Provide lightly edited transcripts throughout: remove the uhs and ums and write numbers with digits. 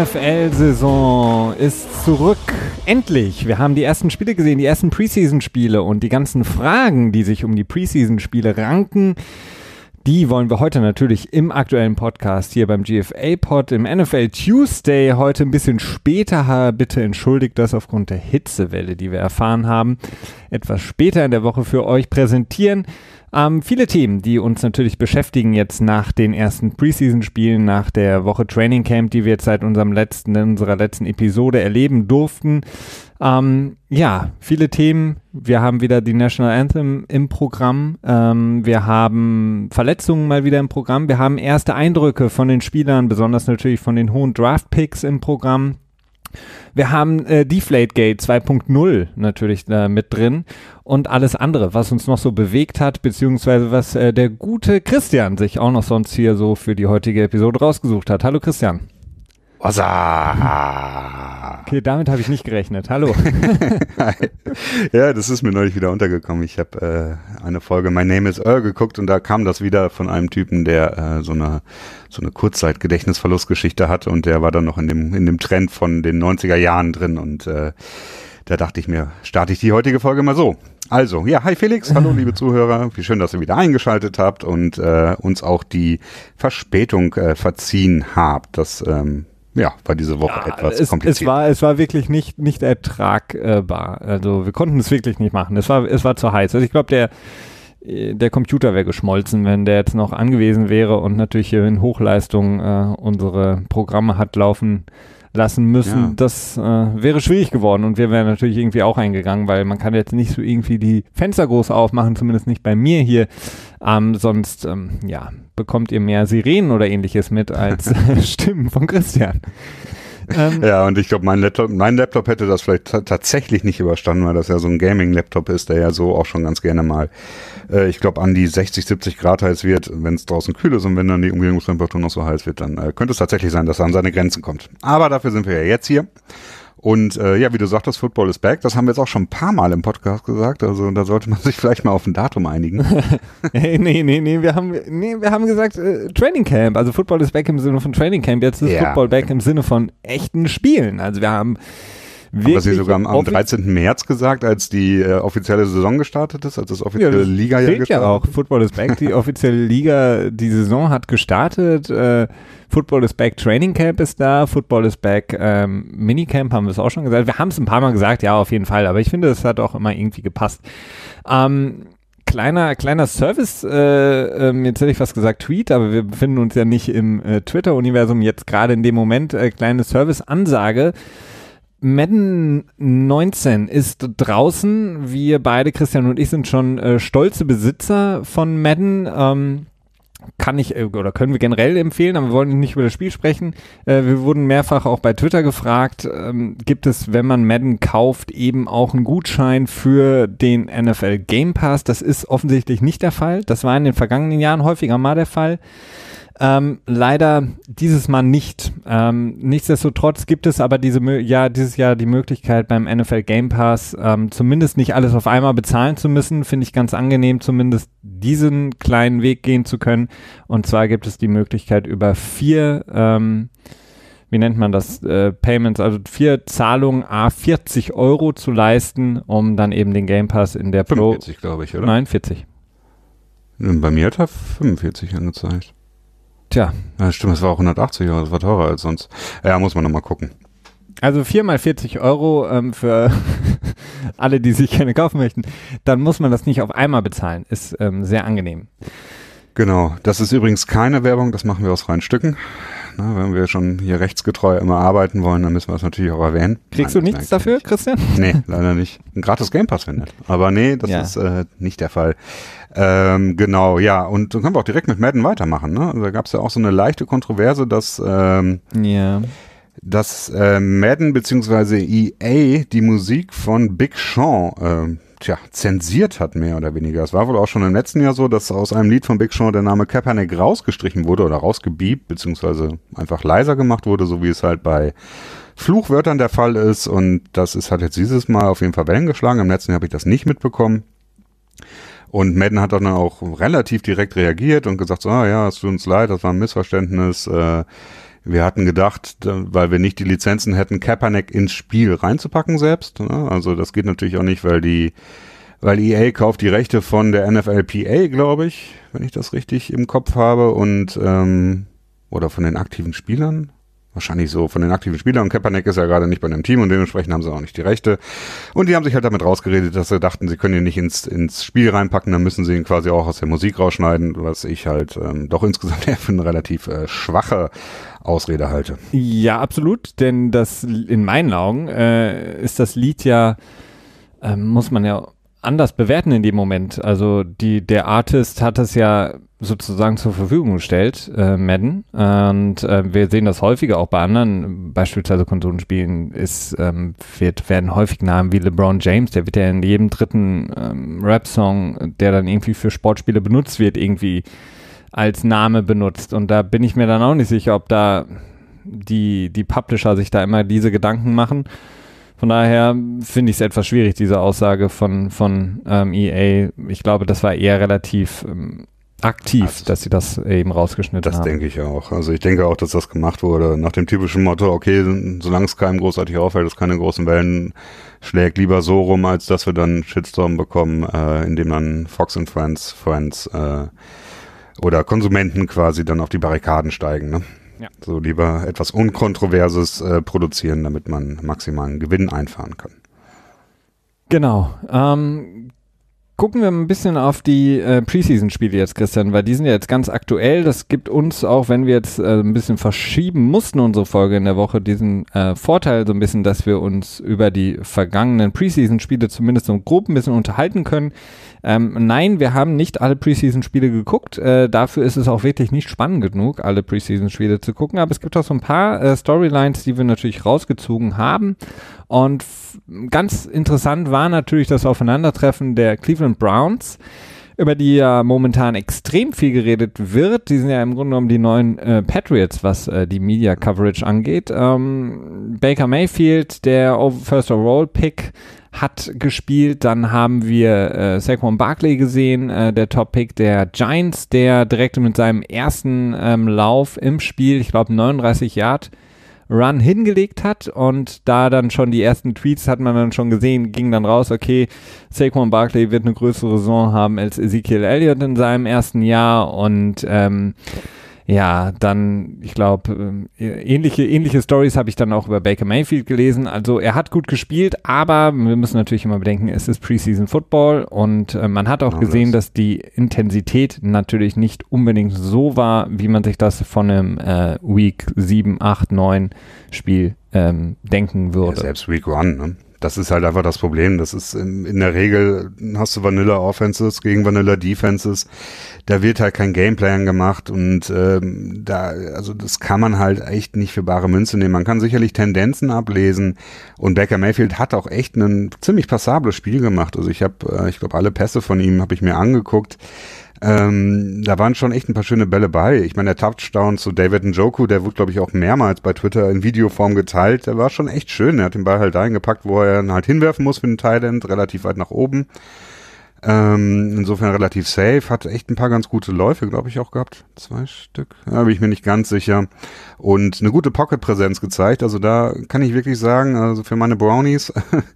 NFL-Saison ist zurück. Endlich! Wir haben die ersten Spiele gesehen, die ersten Preseason-Spiele und die ganzen Fragen, die sich um die Preseason-Spiele ranken, die wollen wir heute natürlich im aktuellen Podcast hier beim GFA-Pod im NFL Tuesday heute ein bisschen später, bitte entschuldigt das aufgrund der Hitzewelle, die wir erfahren haben, etwas später in der Woche für euch präsentieren. Viele Themen, die uns natürlich beschäftigen jetzt nach den ersten Preseason-Spielen, nach der Woche Training Camp, die wir jetzt seit unserer letzten Episode erleben durften. Viele Themen. Wir haben wieder die National Anthem im Programm. Wir haben Verletzungen mal wieder im Programm. Wir haben erste Eindrücke von den Spielern, besonders natürlich von den hohen Draft-Picks im Programm. Wir haben Deflategate 2.0 natürlich mit drin und alles andere, was uns noch so bewegt hat, beziehungsweise was der gute Christian sich auch noch sonst hier so für die heutige Episode rausgesucht hat. Hallo Christian. Okay, damit habe ich nicht gerechnet. Hallo. Ja, das ist mir neulich wieder untergekommen. Ich habe eine Folge My Name is Earl geguckt und da kam das wieder von einem Typen, der so eine Kurzzeit-Gedächtnisverlustgeschichte hatte und der war dann noch in dem Trend von den 90er Jahren drin und da dachte ich mir, starte ich die heutige Folge mal so. Also, ja, hi Felix, hallo liebe Zuhörer, wie schön, dass ihr wieder eingeschaltet habt und uns auch die Verspätung verziehen habt. Das war diese Woche etwas kompliziert. Es war wirklich nicht ertragbar. Also wir konnten es wirklich nicht machen. Es war zu heiß. Also ich glaube, der Computer wäre geschmolzen, wenn der jetzt noch angewiesen wäre und natürlich in Hochleistung unsere Programme hat laufen lassen müssen. Ja. Das wäre schwierig geworden und wir wären natürlich irgendwie auch eingegangen, weil man kann jetzt nicht so irgendwie die Fenster groß aufmachen, zumindest nicht bei mir hier. Sonst bekommt ihr mehr Sirenen oder ähnliches mit als Stimmen von Christian. Ja, und ich glaube, mein Laptop hätte das vielleicht tatsächlich nicht überstanden, weil das ja so ein Gaming-Laptop ist, der ja so auch schon ganz gerne mal, ich glaube, an die 60, 70 Grad heiß wird, wenn es draußen kühl ist und wenn dann die Umgebungstemperatur noch so heiß wird, dann könnte es tatsächlich sein, dass er an seine Grenzen kommt. Aber dafür sind wir ja jetzt hier. Und wie du sagtest, Football is back. Das haben wir jetzt auch schon ein paar Mal im Podcast gesagt. Also da sollte man sich vielleicht mal auf ein Datum einigen. Nee, wir haben gesagt Training Camp. Also Football is back im Sinne von Training Camp. Jetzt ist Football back im Sinne von echten Spielen. Also wir haben wirklich... Aber sie sogar am 13. März gesagt, als die offizielle Saison gestartet ist, als das offizielle Liga-Jahr gestartet ist. Ja auch. Football is back. Die offizielle Liga, die Saison hat gestartet. Football is back, Training Camp ist da, Football is back, Minicamp haben wir es auch schon gesagt. Wir haben es ein paar Mal gesagt, ja, auf jeden Fall, aber ich finde, es hat auch immer irgendwie gepasst. Kleiner Service, jetzt hätte ich fast gesagt Tweet, aber wir befinden uns ja nicht im Twitter-Universum jetzt gerade in dem Moment. Kleine Service-Ansage. Madden 19 ist draußen. Wir beide, Christian und ich, sind schon stolze Besitzer von Madden. Können wir generell empfehlen, aber wir wollen nicht über das Spiel sprechen. Wir wurden mehrfach auch bei Twitter gefragt, gibt es, wenn man Madden kauft, eben auch einen Gutschein für den NFL Game Pass? Das ist offensichtlich nicht der Fall. Das war in den vergangenen Jahren häufiger mal der Fall. Leider dieses Mal nicht. Nichtsdestotrotz gibt es aber dieses Jahr die Möglichkeit beim NFL Game Pass zumindest nicht alles auf einmal bezahlen zu müssen. Finde ich ganz angenehm, zumindest diesen kleinen Weg gehen zu können. Und zwar gibt es die Möglichkeit über 4 wie nennt man das, Payments, also 4 Zahlungen à 40 € zu leisten, um dann eben den Game Pass in der Pro... 45, glaube ich, oder? Nein, 40. Bei mir hat er 45 angezeigt. Tja. Ja, stimmt, es war auch 180 €, das war teurer als sonst. Ja, muss man nochmal gucken. Also 4 mal 40 € für alle, die sich gerne kaufen möchten. Dann muss man das nicht auf einmal bezahlen. Ist sehr angenehm. Genau, das ist übrigens keine Werbung, das machen wir aus freien Stücken. Na, wenn wir schon hier rechtsgetreu immer arbeiten wollen, dann müssen wir das natürlich auch erwähnen. Kriegst du nichts dafür, Christian? Nee, leider nicht. Ein gratis Game Pass wäre nett. Aber nee, das ist nicht der Fall. Genau, ja. Und dann können wir auch direkt mit Madden weitermachen. Ne? Da gab es ja auch so eine leichte Kontroverse, dass Madden bzw. EA die Musik von Big Sean zensiert hat, mehr oder weniger. Es war wohl auch schon im letzten Jahr so, dass aus einem Lied von Big Sean der Name Kaepernick rausgestrichen wurde oder rausgebiebt, beziehungsweise einfach leiser gemacht wurde, so wie es halt bei Fluchwörtern der Fall ist. Und das hat jetzt dieses Mal auf jeden Fall Wellen geschlagen. Im letzten Jahr habe ich das nicht mitbekommen. Und Madden hat dann auch relativ direkt reagiert und gesagt, so, ja, es tut uns leid, das war ein Missverständnis. Wir hatten gedacht, weil wir nicht die Lizenzen hätten, Kaepernick ins Spiel reinzupacken selbst. Ne? Also das geht natürlich auch nicht, weil EA kauft die Rechte von der NFLPA, glaube ich, wenn ich das richtig im Kopf habe, und oder von den aktiven Spielern. Wahrscheinlich so von den aktiven Spielern. Und Kaepernick ist ja gerade nicht bei einem Team und dementsprechend haben sie auch nicht die Rechte. Und die haben sich halt damit rausgeredet, dass sie dachten, sie können ihn nicht ins Spiel reinpacken, dann müssen sie ihn quasi auch aus der Musik rausschneiden, was ich halt doch insgesamt eher für eine relativ schwache Ausrede halte. Ja, absolut, denn das in meinen Augen ist das Lied ja, muss man ja anders bewerten in dem Moment. Also der Artist hat es ja sozusagen zur Verfügung gestellt, Madden. Und wir sehen das häufiger auch bei anderen, beispielsweise Konsolenspielen, werden häufig Namen wie LeBron James, der wird ja in jedem dritten Rap-Song, der dann irgendwie für Sportspiele benutzt wird, irgendwie als Name benutzt. Und da bin ich mir dann auch nicht sicher, ob da die Publisher sich da immer diese Gedanken machen. Von daher finde ich es etwas schwierig, diese Aussage von EA. Ich glaube, das war eher relativ aktiv, dass sie das eben rausgeschnitten haben. Das denke ich auch. Also ich denke auch, dass das gemacht wurde nach dem typischen Motto, okay, solange es keinem großartig auffällt, es keine großen Wellen schlägt, lieber so rum, als dass wir dann Shitstorm bekommen, indem dann Fox and Friends oder Konsumenten quasi dann auf die Barrikaden steigen, ne? Ja. So lieber etwas Unkontroverses produzieren, damit man maximalen Gewinn einfahren kann. Genau. Gucken wir ein bisschen auf die Preseason-Spiele jetzt, Christian, weil die sind ja jetzt ganz aktuell. Das gibt uns auch, wenn wir jetzt ein bisschen verschieben mussten, unsere Folge in der Woche, diesen Vorteil so ein bisschen, dass wir uns über die vergangenen Preseason-Spiele zumindest so grob ein bisschen unterhalten können. Nein, wir haben nicht alle Preseason-Spiele geguckt. Dafür ist es auch wirklich nicht spannend genug, alle Preseason-Spiele zu gucken. Aber es gibt auch so ein paar Storylines, die wir natürlich rausgezogen haben. Und ganz interessant war natürlich das Aufeinandertreffen der Cleveland Browns, über die ja momentan extrem viel geredet wird. Die sind ja im Grunde genommen die neuen Patriots, was die Media Coverage angeht. Baker Mayfield, der First Overall Pick, hat gespielt. Dann haben wir Saquon Barkley gesehen, der Top-Pick der Giants, der direkt mit seinem ersten Lauf im Spiel, ich glaube 39 Yard Run hingelegt hat, und da dann schon die ersten Tweets hat man dann schon gesehen, ging dann raus, okay, Saquon Barkley wird eine größere Saison haben als Ezekiel Elliott in seinem ersten Jahr, und ja, dann, ich glaube, ähnliche Stories habe ich dann auch über Baker Mayfield gelesen. Also er hat gut gespielt, aber wir müssen natürlich immer bedenken, es ist Preseason Football, und man hat auch gesehen, dass die Intensität natürlich nicht unbedingt so war, wie man sich das von einem Week 7, 8, 9 Spiel denken würde. Ja, selbst Week 1, ne? Das ist halt einfach das Problem. Das ist in der Regel, hast du Vanilla Offenses gegen Vanilla Defenses. Da wird halt kein Gameplan gemacht, und also das kann man halt echt nicht für bare Münze nehmen. Man kann sicherlich Tendenzen ablesen, und Baker Mayfield hat auch echt ein ziemlich passables Spiel gemacht. Also ich glaube, alle Pässe von ihm habe ich mir angeguckt. Da waren schon echt ein paar schöne Bälle bei. Ich meine, der Touchdown zu David Njoku, der wurde, glaube ich, auch mehrmals bei Twitter in Videoform geteilt. Der war schon echt schön. Er hat den Ball halt dahin gepackt, wo er ihn halt hinwerfen muss für den Tight End, relativ weit nach oben. Insofern relativ safe. Hat echt ein paar ganz gute Läufe, glaube ich, auch gehabt. 2 Stück. Da bin ich mir nicht ganz sicher. Und eine gute Pocket-Präsenz gezeigt. Also da kann ich wirklich sagen, also für meine Brownies,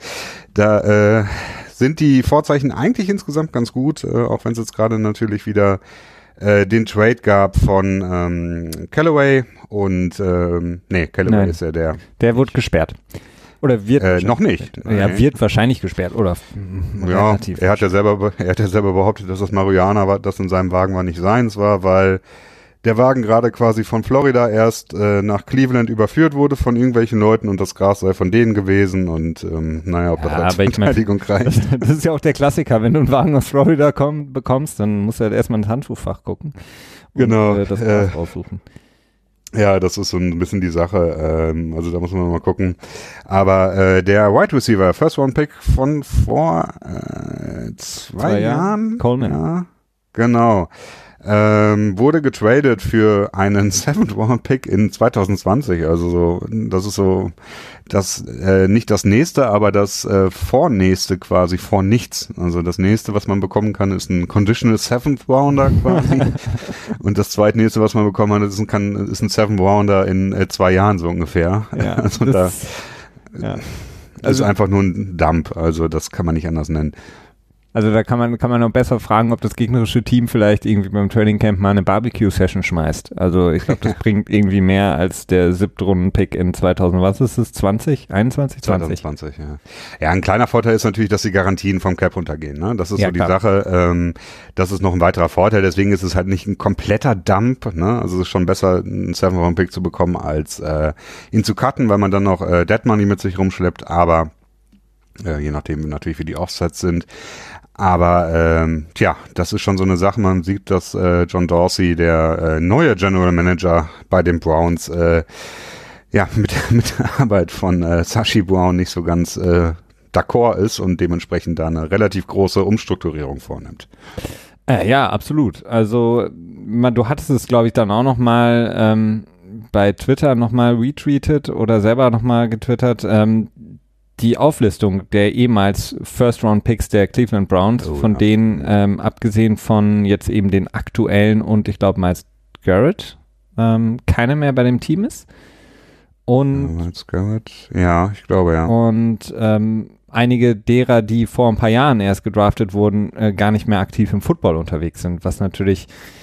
da sind die Vorzeichen eigentlich insgesamt ganz gut, auch wenn es jetzt gerade natürlich wieder den Trade gab von Callaway und Callaway ist ja der. Der wurde gesperrt. Oder wird noch nicht. Ja, wird wahrscheinlich gesperrt, oder? Ja, er hat ja selber behauptet, dass das Marihuana war, das in seinem Wagen war, nicht seins war, weil der Wagen gerade quasi von Florida erst nach Cleveland überführt wurde von irgendwelchen Leuten, und das Gras sei von denen gewesen, und ob das als Verteidigung reicht. Das ist ja auch der Klassiker, wenn du einen Wagen aus Florida bekommst, dann musst du halt erstmal ins Handtuchfach gucken und genau, das Gras raussuchen. Ja, das ist so ein bisschen die Sache, also da muss man mal gucken. Aber der Wide Receiver, First Round Pick von vor 2 Jahren? Coleman. Ja, genau. wurde getradet für einen 7th-Round-Pick in 2020. Also so, das ist so nicht das nächste, aber das vornächste quasi vor nichts. Also das nächste, was man bekommen kann, ist ein Conditional 7th-Rounder quasi. Und das zweitnächste, was man bekommen hat, ist ein 7th-Rounder in 2 Jahren so ungefähr. Ja, also das ist einfach nur ein Dump. Also das kann man nicht anders nennen. Also da kann man noch besser fragen, ob das gegnerische Team vielleicht irgendwie beim Training Camp mal eine Barbecue-Session schmeißt. Also ich glaube, das bringt irgendwie mehr als der 7th-Runden-Pick in 2000, was ist es, 20? 21? 20? 2020, ja. Ja, ein kleiner Vorteil ist natürlich, dass die Garantien vom Cap runtergehen. Ne? Das ist so die klar. Sache. Das ist noch ein weiterer Vorteil. Deswegen ist es halt nicht ein kompletter Dump. Ne? Also es ist schon besser, einen 7th-Round-Pick zu bekommen, als ihn zu cutten, weil man dann noch Dead Money mit sich rumschleppt. Aber je nachdem natürlich, wie die Offsets sind. Aber das ist schon so eine Sache. Man sieht, dass John Dorsey, der neue General Manager bei den Browns, mit der Arbeit von Sashi Brown nicht so ganz d'accord ist und dementsprechend da eine relativ große Umstrukturierung vornimmt. Ja, absolut. Also du hattest es, glaube ich, dann auch nochmal bei Twitter nochmal retweetet oder selber nochmal getwittert, die Auflistung der ehemals First-Round-Picks der Cleveland Browns, von denen, abgesehen von jetzt eben den aktuellen und ich glaube Myles Garrett, keiner mehr bei dem Team ist. Und Myles Garrett, ja, ich glaube, ja. Und einige derer, die vor ein paar Jahren erst gedraftet wurden, gar nicht mehr aktiv im Football unterwegs sind, was natürlich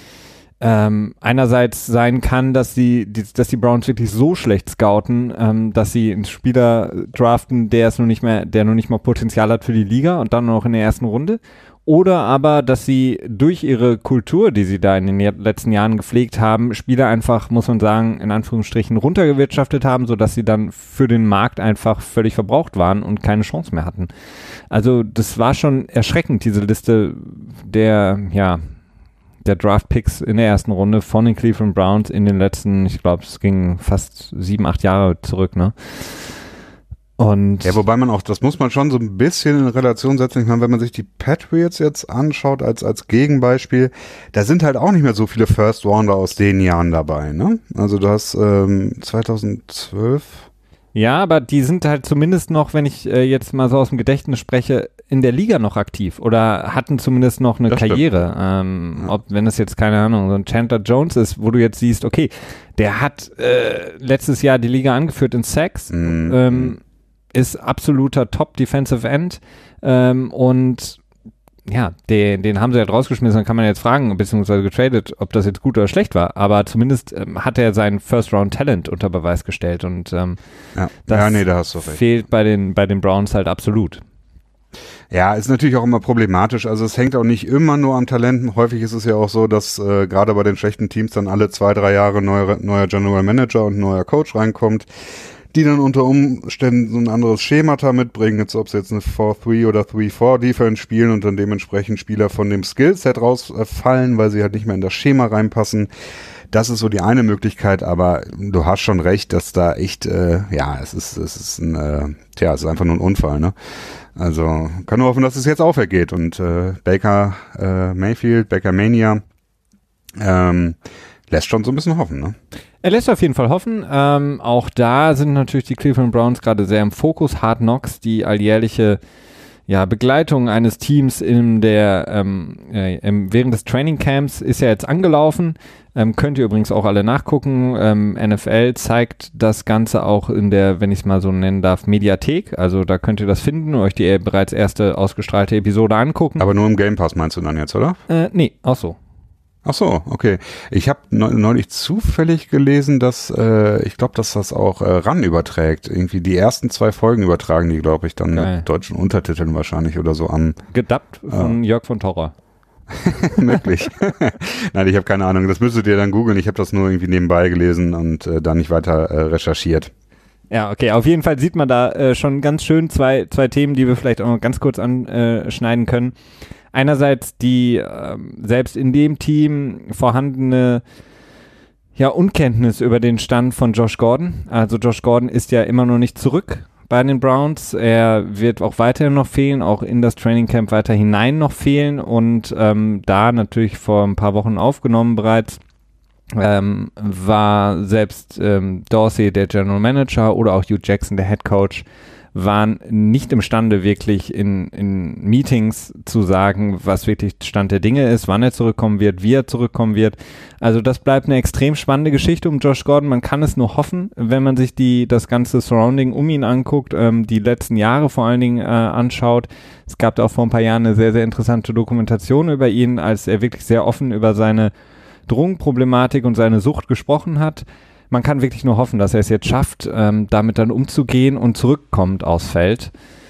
einerseits sein kann, dass die Browns wirklich so schlecht scouten, dass sie einen Spieler draften, der noch nicht mal Potenzial hat für die Liga und dann noch in der ersten Runde. Oder aber, dass sie durch ihre Kultur, die sie da in den letzten Jahren gepflegt haben, Spieler einfach, muss man sagen, in Anführungsstrichen runtergewirtschaftet haben, sodass sie dann für den Markt einfach völlig verbraucht waren und keine Chance mehr hatten. Also das war schon erschreckend, diese Liste der Draft-Picks in der ersten Runde von den Cleveland Browns in den letzten, ich glaube, es ging fast 7-8 Jahre zurück, ne? Und ja, wobei man auch, das muss man schon so ein bisschen in Relation setzen. Ich meine, wenn man sich die Patriots jetzt anschaut als Gegenbeispiel, da sind halt auch nicht mehr so viele First Rounder aus den Jahren dabei, ne? Also du hast 2012. Ja, aber die sind halt zumindest noch, wenn ich jetzt mal so aus dem Gedächtnis spreche, in der Liga noch aktiv oder hatten zumindest noch eine Karriere. Wenn es jetzt, keine Ahnung, so ein Chandler Jones ist, wo du jetzt siehst, okay, der hat letztes Jahr die Liga angeführt in Sacks, ist absoluter Top-Defensive End und ja, den haben sie halt rausgeschmissen, dann kann man jetzt fragen, beziehungsweise getradet, ob das jetzt gut oder schlecht war, aber zumindest hat er sein First-Round-Talent unter Beweis gestellt und da hast du recht. Fehlt bei den Browns halt absolut. Ja, ist natürlich auch immer problematisch, also es hängt auch nicht immer nur am Talenten, häufig ist es ja auch so, dass gerade bei den schlechten Teams dann alle 2-3 Jahre neuer General Manager und neuer Coach reinkommt, die dann unter Umständen so ein anderes Schemata mitbringen, jetzt ob sie jetzt eine 4-3 oder 3-4 Defense spielen und dann dementsprechend Spieler von dem Skillset rausfallen, weil sie halt nicht mehr in das Schema reinpassen. Das ist so die eine Möglichkeit, aber du hast schon recht, dass da echt, es ist einfach nur ein Unfall, ne? Also kann nur hoffen, dass es jetzt aufgeht und Baker Mania lässt schon so ein bisschen hoffen, ne? Er lässt auf jeden Fall hoffen. Auch da sind natürlich die Cleveland Browns gerade sehr im Fokus. Hard Knocks, die alljährliche Begleitung eines Teams während des Training Camps ist ja jetzt angelaufen. Könnt ihr übrigens auch alle nachgucken. NFL zeigt das Ganze auch in der, wenn ich es mal so nennen darf, Mediathek. Also da könnt ihr das finden und euch die bereits erste ausgestrahlte Episode angucken. Aber nur im Game Pass meinst du dann jetzt, oder? Nee, auch so. Ach so, okay. Ich habe neulich zufällig gelesen, dass ich glaube, dass das auch RAN überträgt. Irgendwie die ersten 2 Folgen übertragen die, glaube ich, dann mit deutschen Untertiteln wahrscheinlich oder so an. Gedubbt von Jörg von Torra. Möglich. Nein, ich habe keine Ahnung. Das müsstet ihr dann googeln. Ich habe das nur irgendwie nebenbei gelesen und da nicht weiter recherchiert. Ja, okay. Auf jeden Fall sieht man da schon ganz schön zwei Themen, die wir vielleicht auch noch ganz kurz anschneiden können. Einerseits die selbst in dem Team vorhandene Unkenntnis über den Stand von Josh Gordon. Also Josh Gordon ist ja immer noch nicht zurück bei den Browns. Er wird auch weiterhin noch fehlen, auch in das Training Camp weiter hinein noch fehlen und da natürlich vor ein paar Wochen aufgenommen bereits, war selbst Dorsey, der General Manager, oder auch Hugh Jackson, der Head Coach, waren nicht imstande, wirklich in Meetings zu sagen, was wirklich Stand der Dinge ist, wann er zurückkommen wird, wie er zurückkommen wird. Also das bleibt eine extrem spannende Geschichte um Josh Gordon. Man kann es nur hoffen, wenn man sich das ganze Surrounding um ihn anguckt, die letzten Jahre vor allen Dingen anschaut. Es gab da auch vor ein paar Jahren eine sehr, sehr interessante Dokumentation über ihn, als er wirklich sehr offen über seine Drogenproblematik und seine Sucht gesprochen hat. Man kann wirklich nur hoffen, dass er es jetzt schafft, damit dann umzugehen und zurückkommt aufs Feld.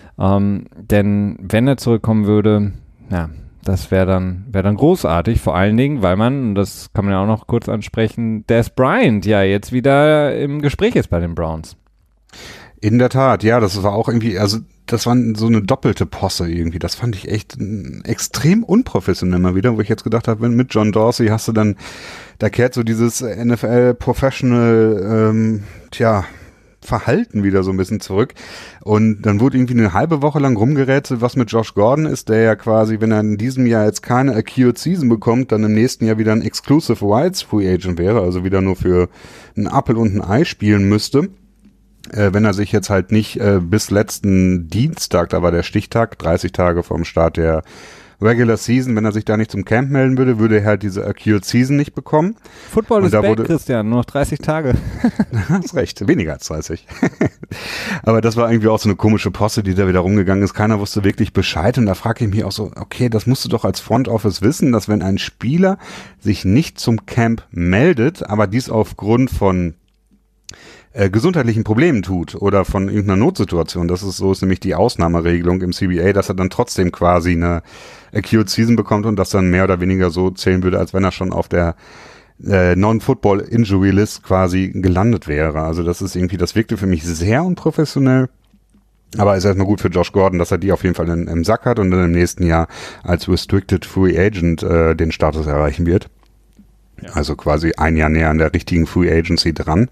Denn wenn er zurückkommen würde, ja, das wäre dann großartig, vor allen Dingen, weil man, und das kann man ja auch noch kurz ansprechen, Dez Bryant ja jetzt wieder im Gespräch ist bei den Browns. In der Tat, ja, das war auch irgendwie, also das war so eine doppelte Posse irgendwie, das fand ich echt extrem unprofessionell mal wieder, wo ich jetzt gedacht habe, mit John Dorsey hast du dann, da kehrt so dieses NFL-Professional, Verhalten wieder so ein bisschen zurück und dann wurde irgendwie eine halbe Woche lang rumgerätselt, was mit Josh Gordon ist, der ja quasi, wenn er in diesem Jahr jetzt keine Acute Season bekommt, dann im nächsten Jahr wieder ein Exclusive Rights Free Agent wäre, also wieder nur für einen Apfel und ein Ei spielen müsste. Wenn er sich jetzt halt nicht bis letzten Dienstag, da war der Stichtag, 30 Tage vom Start der Regular Season, wenn er sich da nicht zum Camp melden würde, würde er halt diese Acute Season nicht bekommen. Football ist back, Christian, nur noch 30 Tage. Hast recht, weniger als 30. Aber das war irgendwie auch so eine komische Posse, die da wieder rumgegangen ist. Keiner wusste wirklich Bescheid und da frage ich mich auch so, okay, das musst du doch als Front Office wissen, dass wenn ein Spieler sich nicht zum Camp meldet, aber dies aufgrund von gesundheitlichen Problemen tut oder von irgendeiner Notsituation, das ist so, ist nämlich die Ausnahmeregelung im CBA, dass er dann trotzdem quasi eine Acute Season bekommt und das dann mehr oder weniger so zählen würde, als wenn er schon auf der Non-Football Injury List quasi gelandet wäre. Also das ist irgendwie, das wirkte für mich sehr unprofessionell. Aber ist erstmal gut für Josh Gordon, dass er die auf jeden Fall im Sack hat und dann im nächsten Jahr als Restricted Free Agent den Status erreichen wird. Ja. Also quasi ein Jahr näher an der richtigen Free Agency dran.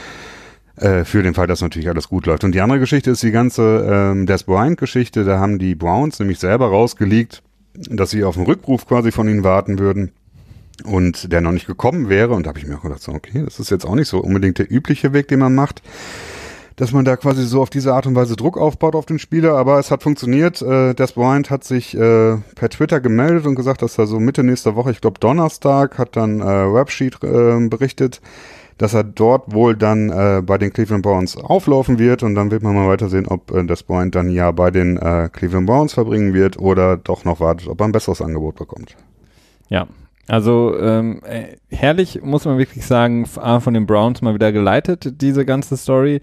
Für den Fall, dass natürlich alles gut läuft. Und die andere Geschichte ist die ganze Dez Bryant-Geschichte. Da haben die Browns nämlich selber rausgeleakt, dass sie auf einen Rückruf quasi von ihnen warten würden und der noch nicht gekommen wäre. Und da habe ich mir auch gedacht, so, okay, das ist jetzt auch nicht so unbedingt der übliche Weg, den man macht, dass man da quasi so auf diese Art und Weise Druck aufbaut auf den Spieler. Aber es hat funktioniert. Dez Bryant hat sich per Twitter gemeldet und gesagt, dass er so Mitte nächster Woche, ich glaube Donnerstag, hat dann Rapsheet berichtet, dass er dort wohl dann bei den Cleveland Browns auflaufen wird und dann wird man mal weitersehen, ob Dez Bryant dann ja bei den Cleveland Browns verbringen wird oder doch noch wartet, ob er ein besseres Angebot bekommt. Ja, also herrlich, muss man wirklich sagen, von den Browns mal wieder geleitet, diese ganze Story,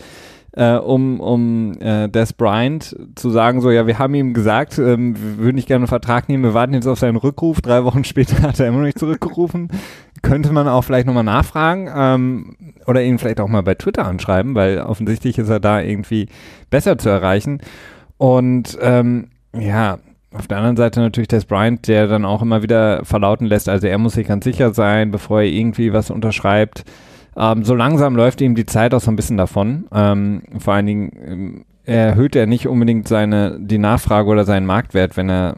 um Dez Bryant zu sagen, so, ja, wir haben ihm gesagt, wir würden nicht gerne einen Vertrag nehmen, wir warten jetzt auf seinen Rückruf, 3 Wochen später hat er immer noch nicht zurückgerufen. Könnte man auch vielleicht nochmal nachfragen oder ihn vielleicht auch mal bei Twitter anschreiben, weil offensichtlich ist er da irgendwie besser zu erreichen. Und ja, auf der anderen Seite natürlich Dez Bryant, der dann auch immer wieder verlauten lässt, also er muss sich ganz sicher sein, bevor er irgendwie was unterschreibt. So langsam läuft ihm die Zeit auch so ein bisschen davon. Vor allen Dingen erhöht er nicht unbedingt die Nachfrage oder seinen Marktwert, wenn er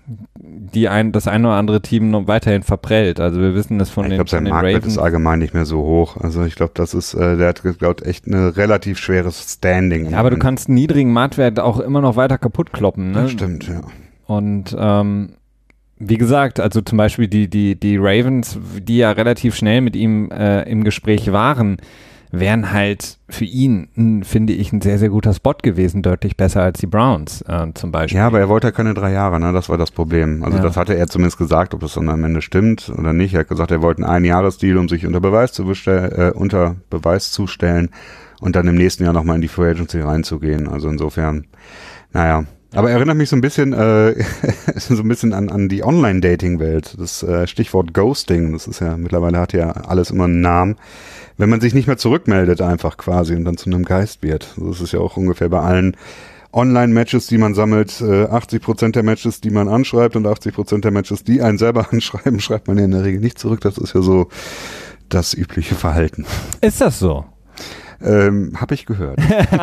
das eine oder andere Team noch weiterhin verprellt. Also wir wissen das von den Ravens. Ich glaube, sein Marktwert ist allgemein nicht mehr so hoch. Also ich glaube, das ist, der hat, glaube ich, echt ein relativ schweres Standing. Ja, aber du kannst einen niedrigen Marktwert auch immer noch weiter kaputt kloppen. Ne? Das stimmt, ja. Und wie gesagt, also zum Beispiel die Ravens, die ja relativ schnell mit ihm im Gespräch waren, wären halt für ihn, finde ich, ein sehr, sehr guter Spot gewesen, deutlich besser als die Browns zum Beispiel. Ja, aber er wollte ja keine 3 Jahre, ne? Das war das Problem. Also das hatte er zumindest gesagt, ob das dann am Ende stimmt oder nicht. Er hat gesagt, er wollte einen 1-Jahres-Deal, um sich unter Beweis zu stellen und dann im nächsten Jahr nochmal in die Free Agency reinzugehen. Also insofern, naja. Aber erinnert mich so ein bisschen an die Online-Dating-Welt. Das Stichwort Ghosting, das ist ja, mittlerweile hat ja alles immer einen Namen. Wenn man sich nicht mehr zurückmeldet einfach quasi und dann zu einem Geist wird. Das ist ja auch ungefähr bei allen Online-Matches, die man sammelt. 80% der Matches, die man anschreibt und 80% der Matches, die einen selber anschreiben, schreibt man ja in der Regel nicht zurück. Das ist ja so das übliche Verhalten. Ist das so? Habe ich gehört.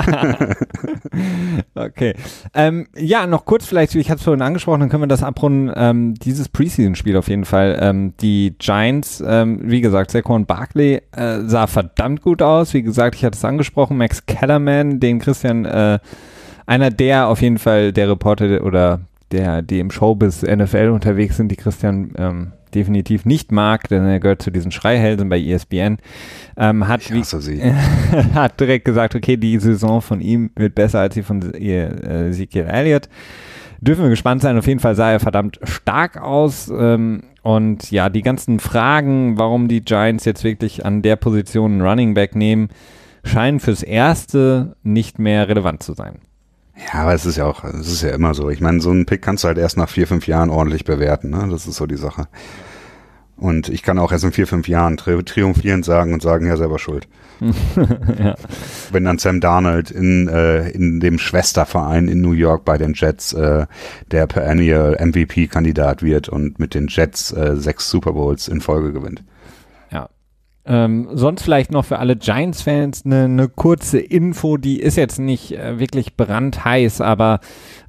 Okay. Ja, noch kurz vielleicht, ich hatte es vorhin angesprochen, dann können wir das abrunden. Dieses Preseason-Spiel auf jeden Fall. Die Giants, wie gesagt, Saquon Barkley sah verdammt gut aus. Wie gesagt, ich hatte es angesprochen, Max Kellerman, den Christian, einer der auf jeden Fall der Reporter oder die im Showbiz NFL unterwegs sind, die Christian definitiv nicht mag, denn er gehört zu diesen Schreihelden bei ESPN, hat direkt gesagt, okay, die Saison von ihm wird besser als die von Ezekiel Elliott. Dürfen wir gespannt sein. Auf jeden Fall sah er verdammt stark aus. Und ja, die ganzen Fragen, warum die Giants jetzt wirklich an der Position einen Running Back nehmen, scheinen fürs Erste nicht mehr relevant zu sein. Ja, aber es ist ja immer so. Ich meine, so einen Pick kannst du halt erst nach 4-5 Jahren ordentlich bewerten, ne? Das ist so die Sache. Und ich kann auch erst in 4-5 Jahren triumphierend sagen, ja, selber schuld. Ja. Wenn dann Sam Darnold in dem Schwesterverein in New York bei den Jets der Perennial MVP-Kandidat wird und mit den Jets 6 Super Bowls in Folge gewinnt. Ja. Sonst vielleicht noch für alle Giants-Fans eine kurze Info, die ist jetzt nicht wirklich brandheiß, aber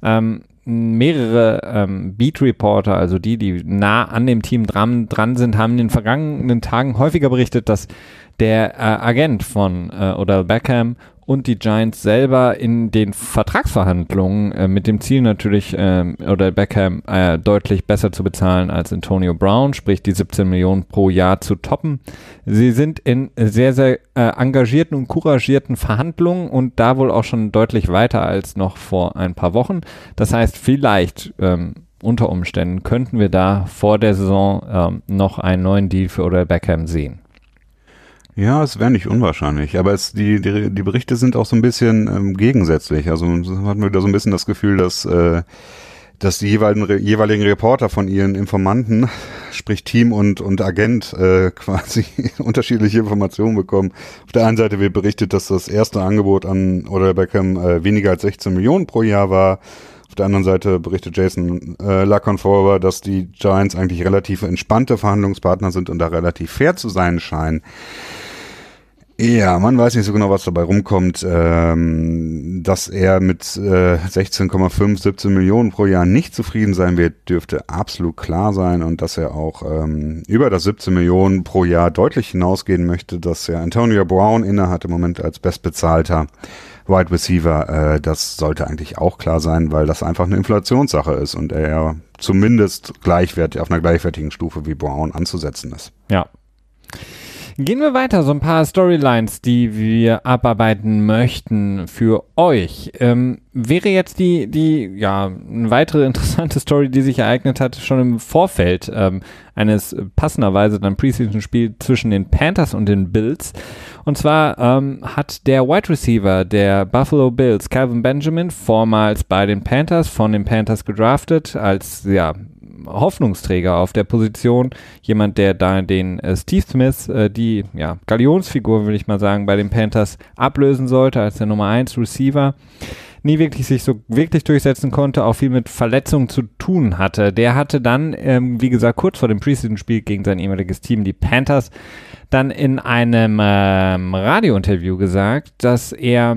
mehrere Beat-Reporter, also die nah an dem Team dran sind, haben in den vergangenen Tagen häufiger berichtet, dass der Agent von Odell Beckham und die Giants selber in den Vertragsverhandlungen mit dem Ziel natürlich Odell Beckham deutlich besser zu bezahlen als Antonio Brown, sprich die 17 Millionen pro Jahr zu toppen. Sie sind in sehr, sehr engagierten und couragierten Verhandlungen und da wohl auch schon deutlich weiter als noch vor ein paar Wochen. Das heißt, vielleicht unter Umständen könnten wir da vor der Saison noch einen neuen Deal für Odell Beckham sehen. Ja, es wäre nicht unwahrscheinlich, aber die Berichte sind auch so ein bisschen gegensätzlich. Also hatten wir da so ein bisschen das Gefühl, dass die jeweiligen Reporter von ihren Informanten, sprich Team und Agent, quasi unterschiedliche Informationen bekommen. Auf der einen Seite wird berichtet, dass das erste Angebot an Odell Beckham weniger als 16 Millionen pro Jahr war. Auf der anderen Seite berichtet Jason LaConfort, dass die Giants eigentlich relativ entspannte Verhandlungspartner sind und da relativ fair zu sein scheinen. Ja, man weiß nicht so genau, was dabei rumkommt. Dass er mit 16,5, 17 Millionen pro Jahr nicht zufrieden sein wird, dürfte absolut klar sein und dass er auch über das 17 Millionen pro Jahr deutlich hinausgehen möchte, dass er Antonio Brown innehat im Moment als bestbezahlter Wide Receiver. Das sollte eigentlich auch klar sein, weil das einfach eine Inflationssache ist und er zumindest auf einer gleichwertigen Stufe wie Brown anzusetzen ist. Ja. Gehen wir weiter, so ein paar Storylines, die wir abarbeiten möchten für euch. Wäre jetzt die eine weitere interessante Story, die sich ereignet hat, schon im Vorfeld eines passenderweise dann Preseason-Spiel zwischen den Panthers und den Bills. Und zwar hat der Wide Receiver der Buffalo Bills, Calvin Benjamin, vormals bei den Panthers, von den Panthers gedraftet, als Hoffnungsträger auf der Position, jemand, der da den Steve Smith, die Galionsfigur, will ich mal sagen, bei den Panthers ablösen sollte als der Nummer 1 Receiver, nie wirklich sich so wirklich durchsetzen konnte, auch viel mit Verletzungen zu tun hatte. Der hatte dann, wie gesagt, kurz vor dem Preseason-Spiel gegen sein ehemaliges Team, die Panthers, dann in einem Radiointerview gesagt, dass er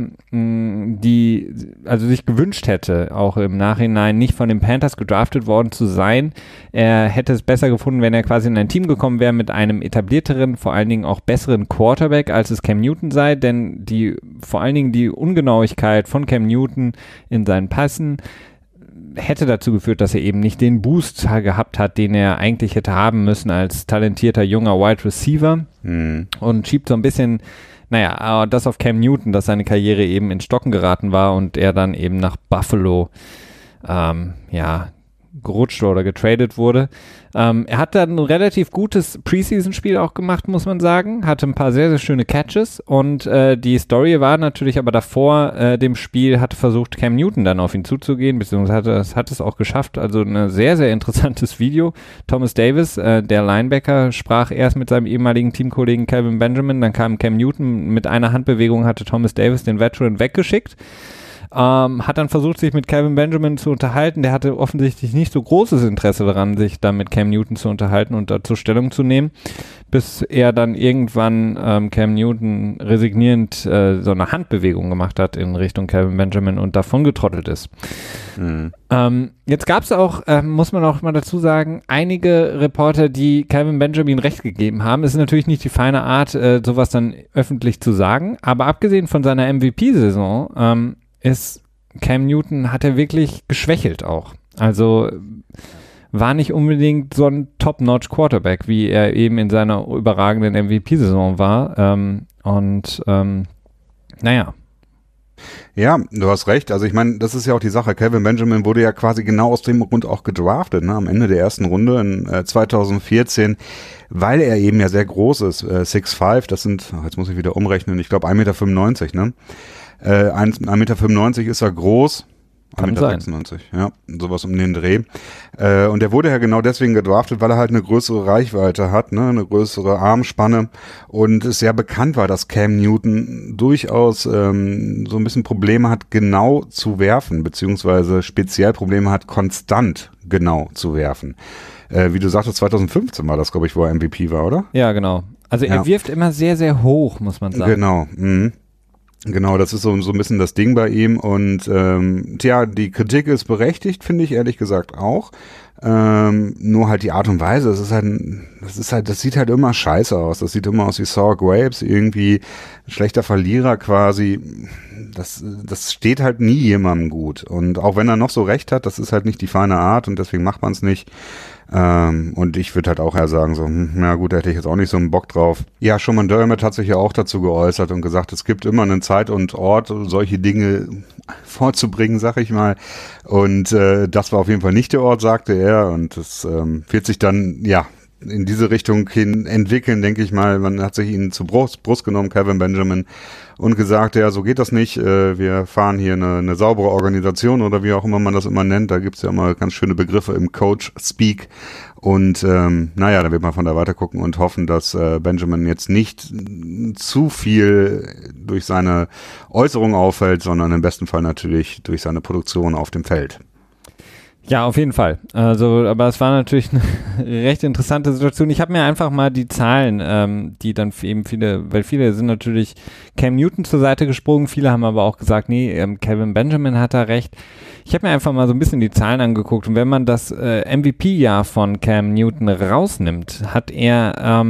sich gewünscht hätte, auch im Nachhinein nicht von den Panthers gedraftet worden zu sein. Er hätte es besser gefunden, wenn er quasi in ein Team gekommen wäre mit einem etablierteren, vor allen Dingen auch besseren Quarterback, als es Cam Newton sei, denn vor allen Dingen die Ungenauigkeit von Cam Newton in seinen Passen hätte dazu geführt, dass er eben nicht den Boost gehabt hat, den er eigentlich hätte haben müssen als talentierter junger Wide Receiver und schiebt so ein bisschen, das auf Cam Newton, dass seine Karriere eben ins Stocken geraten war und er dann eben nach Buffalo gerutscht oder getradet wurde. Er hat dann ein relativ gutes Preseason-Spiel auch gemacht, muss man sagen. Hatte ein paar sehr, sehr schöne Catches und die Story war natürlich aber davor dem Spiel, hatte versucht, Cam Newton dann auf ihn zuzugehen, beziehungsweise hat es auch geschafft. Also ein sehr, sehr interessantes Video. Thomas Davis, der Linebacker, sprach erst mit seinem ehemaligen Teamkollegen Calvin Benjamin, dann kam Cam Newton mit einer Handbewegung, hatte Thomas Davis den Veteran weggeschickt. hat dann versucht, sich mit Kelvin Benjamin zu unterhalten. Der hatte offensichtlich nicht so großes Interesse daran, sich dann mit Cam Newton zu unterhalten und dazu Stellung zu nehmen, bis er dann irgendwann Cam Newton resignierend so eine Handbewegung gemacht hat in Richtung Kelvin Benjamin und davon getrottelt ist. Jetzt gab es auch, muss man auch mal dazu sagen, einige Reporter, die Kelvin Benjamin recht gegeben haben. Es ist natürlich nicht die feine Art, sowas dann öffentlich zu sagen, aber abgesehen von seiner MVP-Saison ist Cam Newton, hat er wirklich geschwächelt auch. Also war nicht unbedingt so ein Top-Notch-Quarterback, wie er eben in seiner überragenden MVP-Saison war. Naja. Ja, du hast recht. Also ich meine, das ist ja auch die Sache. Kelvin Benjamin wurde ja quasi genau aus dem Grund auch gedraftet, ne? Am Ende der ersten Runde in 2014, weil er eben ja sehr groß ist. 6'5", das sind, jetzt muss ich wieder umrechnen, ich glaube 1,95 Meter, ne? 1,95 Meter ist er groß. 1,96 Meter, ja, sowas um den Dreh. Und er wurde ja genau deswegen gedraftet, weil er halt eine größere Reichweite hat, ne, eine größere Armspanne und es sehr bekannt war, dass Cam Newton durchaus so ein bisschen Probleme hat, genau zu werfen, beziehungsweise speziell Probleme hat, konstant genau zu werfen. Wie du sagtest, 2015 war das, glaube ich, wo er MVP war, oder? Ja, genau. Also er wirft immer sehr, sehr hoch, muss man sagen. Genau, Genau, das ist so ein bisschen das Ding bei ihm und die Kritik ist berechtigt, finde ich ehrlich gesagt auch. Nur halt die Art und Weise, das sieht halt immer scheiße aus. Das sieht immer aus wie Sour Grapes, irgendwie ein schlechter Verlierer quasi. Das steht halt nie jemandem gut. Und auch wenn er noch so recht hat, das ist halt nicht die feine Art und deswegen macht man es nicht. Und ich würde halt auch eher sagen, so, na gut, da hätte ich jetzt auch nicht so einen Bock drauf. Ja, Sean McDermott hat sich ja auch dazu geäußert und gesagt, es gibt immer einen Zeit und Ort, solche Dinge vorzubringen, sag ich mal. Und das war auf jeden Fall nicht der Ort, sagte er. Und das wird sich dann, ja, in diese Richtung hin entwickeln, denke ich mal. Man hat sich ihn zur Brust genommen, Kelvin Benjamin, und gesagt, ja, so geht das nicht. Wir fahren hier eine saubere Organisation oder wie auch immer man das immer nennt. Da gibt's ja immer ganz schöne Begriffe im Coach-Speak. Und da wird man von da weiter gucken und hoffen, dass Benjamin jetzt nicht zu viel durch seine Äußerung auffällt, sondern im besten Fall natürlich durch seine Produktion auf dem Feld. Ja, auf jeden Fall. Also, aber es war natürlich eine recht interessante Situation. Ich habe mir einfach mal die Zahlen, die dann eben weil viele sind natürlich Cam Newton zur Seite gesprungen, viele haben aber auch gesagt, nee, Kelvin Benjamin hat da recht. Ich habe mir einfach mal so ein bisschen die Zahlen angeguckt und wenn man das MVP-Jahr von Cam Newton rausnimmt, hat er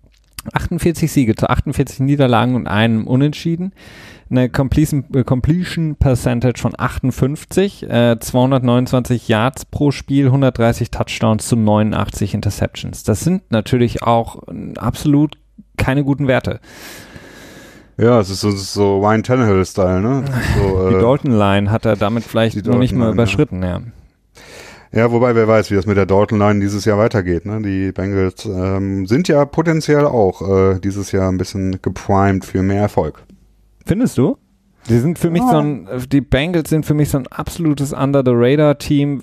48 Siege zu 48 Niederlagen und einem Unentschieden. Eine Completion Percentage von 58, 229 Yards pro Spiel, 130 Touchdowns zu 89 Interceptions. Das sind natürlich auch absolut keine guten Werte. Ja, es ist so Ryan Tannehill-Style, ne? So, die Dalton-Line hat er damit vielleicht noch nicht mal überschritten, ja. Ja, wobei, wer weiß, wie das mit der Dalton-Line dieses Jahr weitergeht, ne? Die Bengals sind ja potenziell auch dieses Jahr ein bisschen geprimed für mehr Erfolg. Findest du? Die sind für mich die Bengals sind für mich so ein absolutes Under-the-Radar-Team,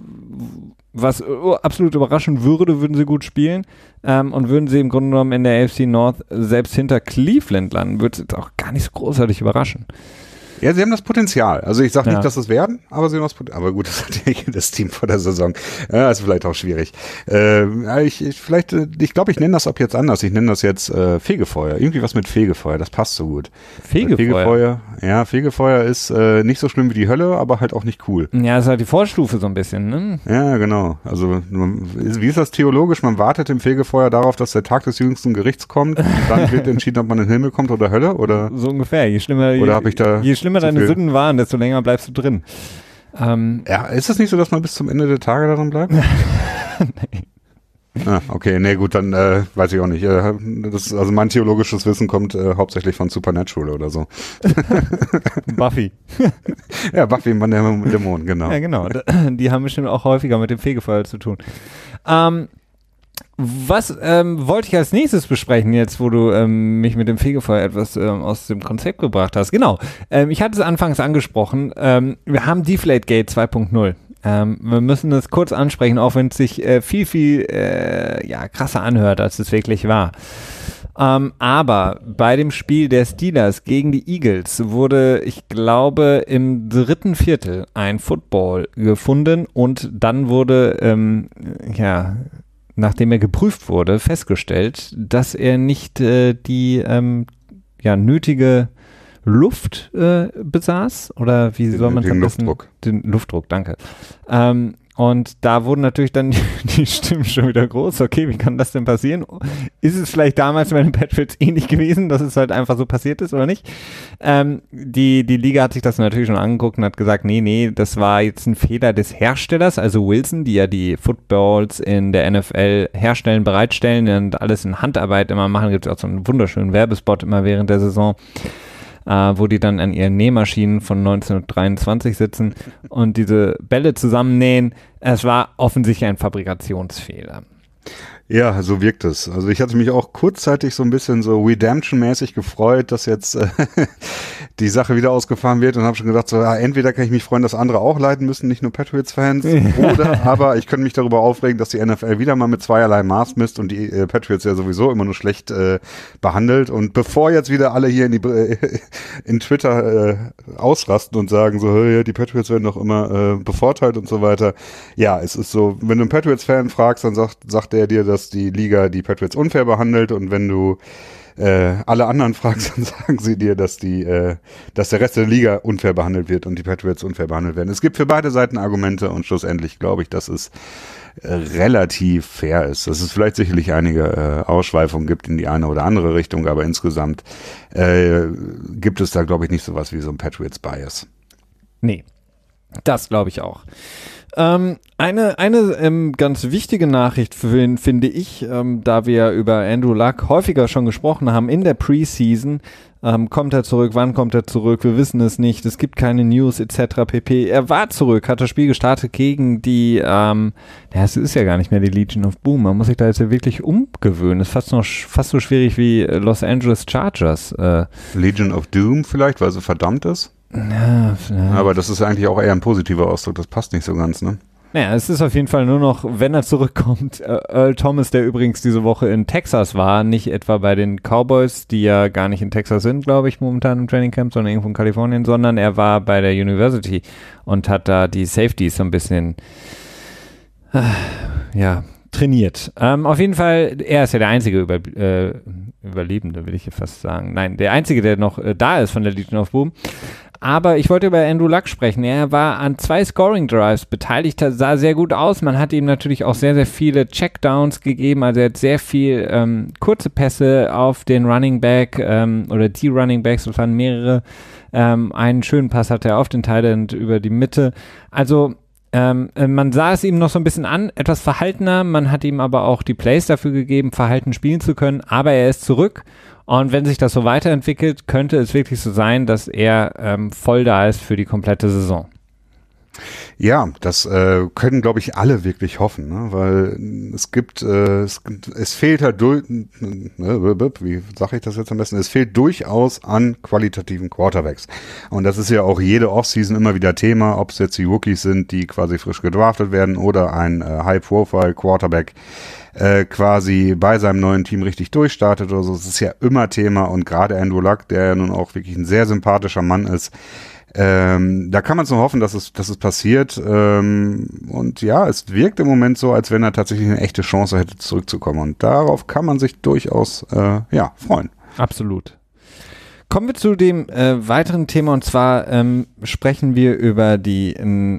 was absolut überraschen würde, würden sie gut spielen. Und würden sie im Grunde genommen in der AFC North selbst hinter Cleveland landen, würde es jetzt auch gar nicht so großartig überraschen. Ja, sie haben das Potenzial. Also ich sage nicht, dass es werden, aber sie haben das Potenzial. Aber gut, das hat ja jedes Team vor der Saison. Ja, ist vielleicht auch schwierig. Ich glaube, ich nenne das ab jetzt anders. Ich nenne das jetzt Fegefeuer. Irgendwie was mit Fegefeuer, das passt so gut. Fegefeuer? Fegefeuer ist nicht so schlimm wie die Hölle, aber halt auch nicht cool. Ja, ist halt die Vorstufe so ein bisschen, ne? Ja, genau. Also wie ist das theologisch? Man wartet im Fegefeuer darauf, dass der Tag des jüngsten Gerichts kommt. Und dann wird entschieden, ob man in den Himmel kommt oder Hölle, oder? So ungefähr. Je schlimmer deine Sünden waren, desto länger bleibst du drin. Ja, ist es nicht so, dass man bis zum Ende der Tage daran bleibt? Nee. Okay, nee, gut, dann weiß ich auch nicht. Also mein theologisches Wissen kommt hauptsächlich von Supernatural oder so. Buffy. Ja, Buffy im Mann der Dämonen, genau. Ja, genau. Die haben bestimmt auch häufiger mit dem Fegefeuer zu tun. Was wollte ich als nächstes besprechen, jetzt wo du mich mit dem Fegefeuer etwas aus dem Konzept gebracht hast? Genau, ich hatte es anfangs angesprochen, wir haben Deflategate 2.0. Wir müssen das kurz ansprechen, auch wenn es sich viel krasser anhört, als es wirklich war. Aber bei dem Spiel der Steelers gegen die Eagles wurde, ich glaube, im 3. Viertel ein Football gefunden und dann wurde, nachdem er geprüft wurde, festgestellt, dass er nicht die nötige Luft besaß, oder wie soll man das? Den Luftdruck. Den Luftdruck, danke. Und da wurden natürlich dann die Stimmen schon wieder groß. Okay, wie kann das denn passieren? Ist es vielleicht damals bei den Patriots ähnlich gewesen, dass es halt einfach so passiert ist oder nicht? Die Liga hat sich das natürlich schon angeguckt und hat gesagt, nee, das war jetzt ein Fehler des Herstellers, also Wilson, die ja die Footballs in der NFL herstellen, bereitstellen und alles in Handarbeit immer machen. Gibt es auch so einen wunderschönen Werbespot immer während der Saison, wo die dann an ihren Nähmaschinen von 1923 sitzen und diese Bälle zusammennähen. Es war offensichtlich ein Fabrikationsfehler. Ja, so wirkt es. Also ich hatte mich auch kurzzeitig so ein bisschen so Redemption-mäßig gefreut, dass jetzt die Sache wieder ausgefahren wird und habe schon gedacht, so entweder kann ich mich freuen, dass andere auch leiden müssen, nicht nur Patriots-Fans, oder aber ich könnte mich darüber aufregen, dass die NFL wieder mal mit zweierlei Maß misst und die Patriots ja sowieso immer nur schlecht behandelt. Und bevor jetzt wieder alle hier in Twitter ausrasten und sagen so, die Patriots werden doch immer bevorteilt und so weiter. Ja, es ist so, wenn du einen Patriots-Fan fragst, dann sagt er dir, dass die Liga die Patriots unfair behandelt, und wenn du alle anderen fragst, dann sagen sie dir, dass der Rest der Liga unfair behandelt wird und die Patriots unfair behandelt werden. Es gibt für beide Seiten Argumente und schlussendlich glaube ich, dass es relativ fair ist. Dass es vielleicht sicherlich einige Ausschweifungen gibt in die eine oder andere Richtung, aber insgesamt gibt es da, glaube ich, nicht sowas wie so ein Patriots-Bias. Nee, das glaube ich auch. Eine ganz wichtige Nachricht finde ich, da wir über Andrew Luck häufiger schon gesprochen haben in der Preseason. Kommt er zurück? Wann kommt er zurück? Wir wissen es nicht. Es gibt keine News etc. pp. Er war zurück, hat das Spiel gestartet gegen die, es ist ja gar nicht mehr die Legion of Boom. Man muss sich da jetzt ja wirklich umgewöhnen. Ist fast so schwierig wie Los Angeles Chargers. Legion of Doom vielleicht, weil sie verdammt ist? Ja. Aber das ist eigentlich auch eher ein positiver Ausdruck, das passt nicht so ganz, ne? Naja, es ist auf jeden Fall nur noch, wenn er zurückkommt, Earl Thomas, der übrigens diese Woche in Texas war, nicht etwa bei den Cowboys, die ja gar nicht in Texas sind, glaube ich, momentan im Trainingcamp, sondern irgendwo in Kalifornien, sondern er war bei der University und hat da die Safeties so ein bisschen, trainiert. Auf jeden Fall, er ist ja der einzige Überlebende, will ich hier fast sagen. Nein, der einzige, der noch da ist von der Legion of Boom. Aber ich wollte über Andrew Luck sprechen. Er war an 2 Scoring-Drives beteiligt, sah sehr gut aus. Man hat ihm natürlich auch sehr, sehr viele Checkdowns gegeben. Also er hat sehr viel kurze Pässe auf den Running Back oder die Running Backs, das waren mehrere. Einen schönen Pass hatte er auf den Tight End über die Mitte. Also man sah es ihm noch so ein bisschen an, etwas verhaltener. Man hat ihm aber auch die Plays dafür gegeben, verhalten spielen zu können. Aber er ist zurück. Und wenn sich das so weiterentwickelt, könnte es wirklich so sein, dass er voll da ist für die komplette Saison. Ja, das können, glaube ich, alle wirklich hoffen, ne? Weil es fehlt halt wie sage ich das jetzt am besten? Es fehlt durchaus an qualitativen Quarterbacks. Und das ist ja auch jede Offseason immer wieder Thema, ob es jetzt die Rookies sind, die quasi frisch gedraftet werden, oder ein High-Profile-Quarterback quasi bei seinem neuen Team richtig durchstartet oder so. Das ist ja immer Thema, und gerade Andrew Luck, der ja nun auch wirklich ein sehr sympathischer Mann ist, da kann man nur hoffen, dass es passiert. Und ja, es wirkt im Moment so, als wenn er tatsächlich eine echte Chance hätte, zurückzukommen. Und darauf kann man sich durchaus freuen. Absolut. Kommen wir zu dem weiteren Thema, und zwar sprechen wir über die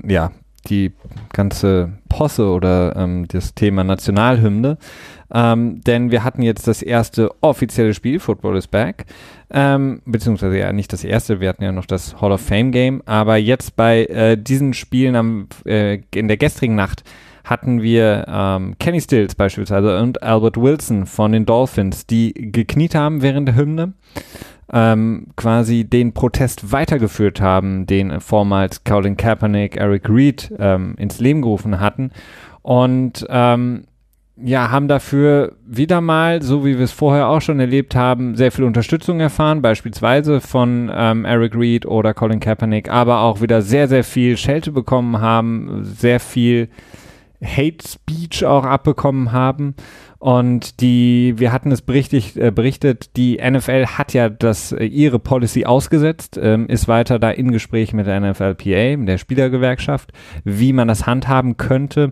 ganze Posse oder das Thema Nationalhymne. Denn wir hatten jetzt das erste offizielle Spiel, Football is Back, beziehungsweise ja nicht das erste, wir hatten ja noch das Hall of Fame Game, aber jetzt bei diesen Spielen in der gestrigen Nacht hatten wir Kenny Stills beispielsweise und Albert Wilson von den Dolphins, die gekniet haben während der Hymne, quasi den Protest weitergeführt haben, den vormals Colin Kaepernick, Eric Reid ins Leben gerufen hatten, und haben dafür wieder mal, so wie wir es vorher auch schon erlebt haben, sehr viel Unterstützung erfahren, beispielsweise von Eric Reid oder Colin Kaepernick, aber auch wieder sehr, sehr viel Schelte bekommen haben, sehr viel Hate Speech auch abbekommen haben. Und wir hatten es berichtet, die NFL hat ja ihre Policy ausgesetzt, ist weiter da in Gespräch mit der NFLPA, mit der Spielergewerkschaft, wie man das handhaben könnte.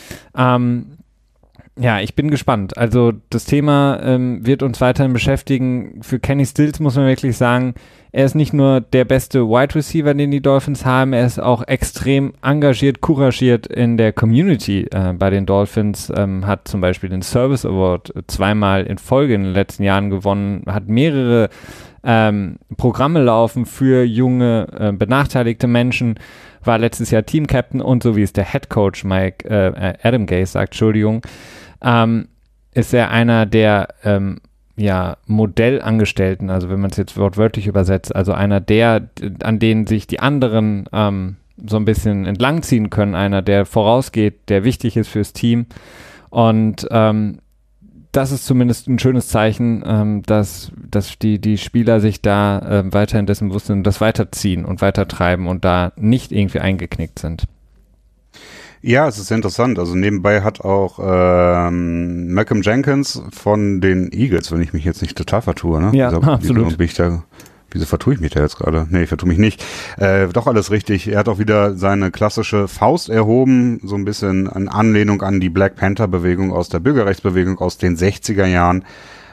Ja, ich bin gespannt. Also das Thema wird uns weiterhin beschäftigen. Für Kenny Stills muss man wirklich sagen, er ist nicht nur der beste Wide Receiver, den die Dolphins haben, er ist auch extrem engagiert, couragiert in der Community bei den Dolphins, hat zum Beispiel den Service Award 2-mal in Folge in den letzten Jahren gewonnen, hat mehrere Programme laufen für junge, benachteiligte Menschen, war letztes Jahr Team-Captain und so wie es der Head Coach Adam Gase sagt, ist er einer der Modellangestellten, also wenn man es jetzt wortwörtlich übersetzt, also einer der, an denen sich die anderen so ein bisschen entlangziehen können, einer, der vorausgeht, der wichtig ist fürs Team und das ist zumindest ein schönes Zeichen, dass die Spieler sich da weiterhin dessen bewusst sind und das weiterziehen und weitertreiben und da nicht irgendwie eingeknickt sind. Ja, es ist interessant. Also nebenbei hat auch Malcolm Jenkins von den Eagles, wenn ich mich jetzt nicht total vertue, ne? Ja, absolut. Wieso vertue ich mich da jetzt gerade? Nee, ich vertue mich nicht. Doch alles richtig. Er hat auch wieder seine klassische Faust erhoben, so ein bisschen in Anlehnung an die Black Panther-Bewegung aus der Bürgerrechtsbewegung aus den 60er Jahren.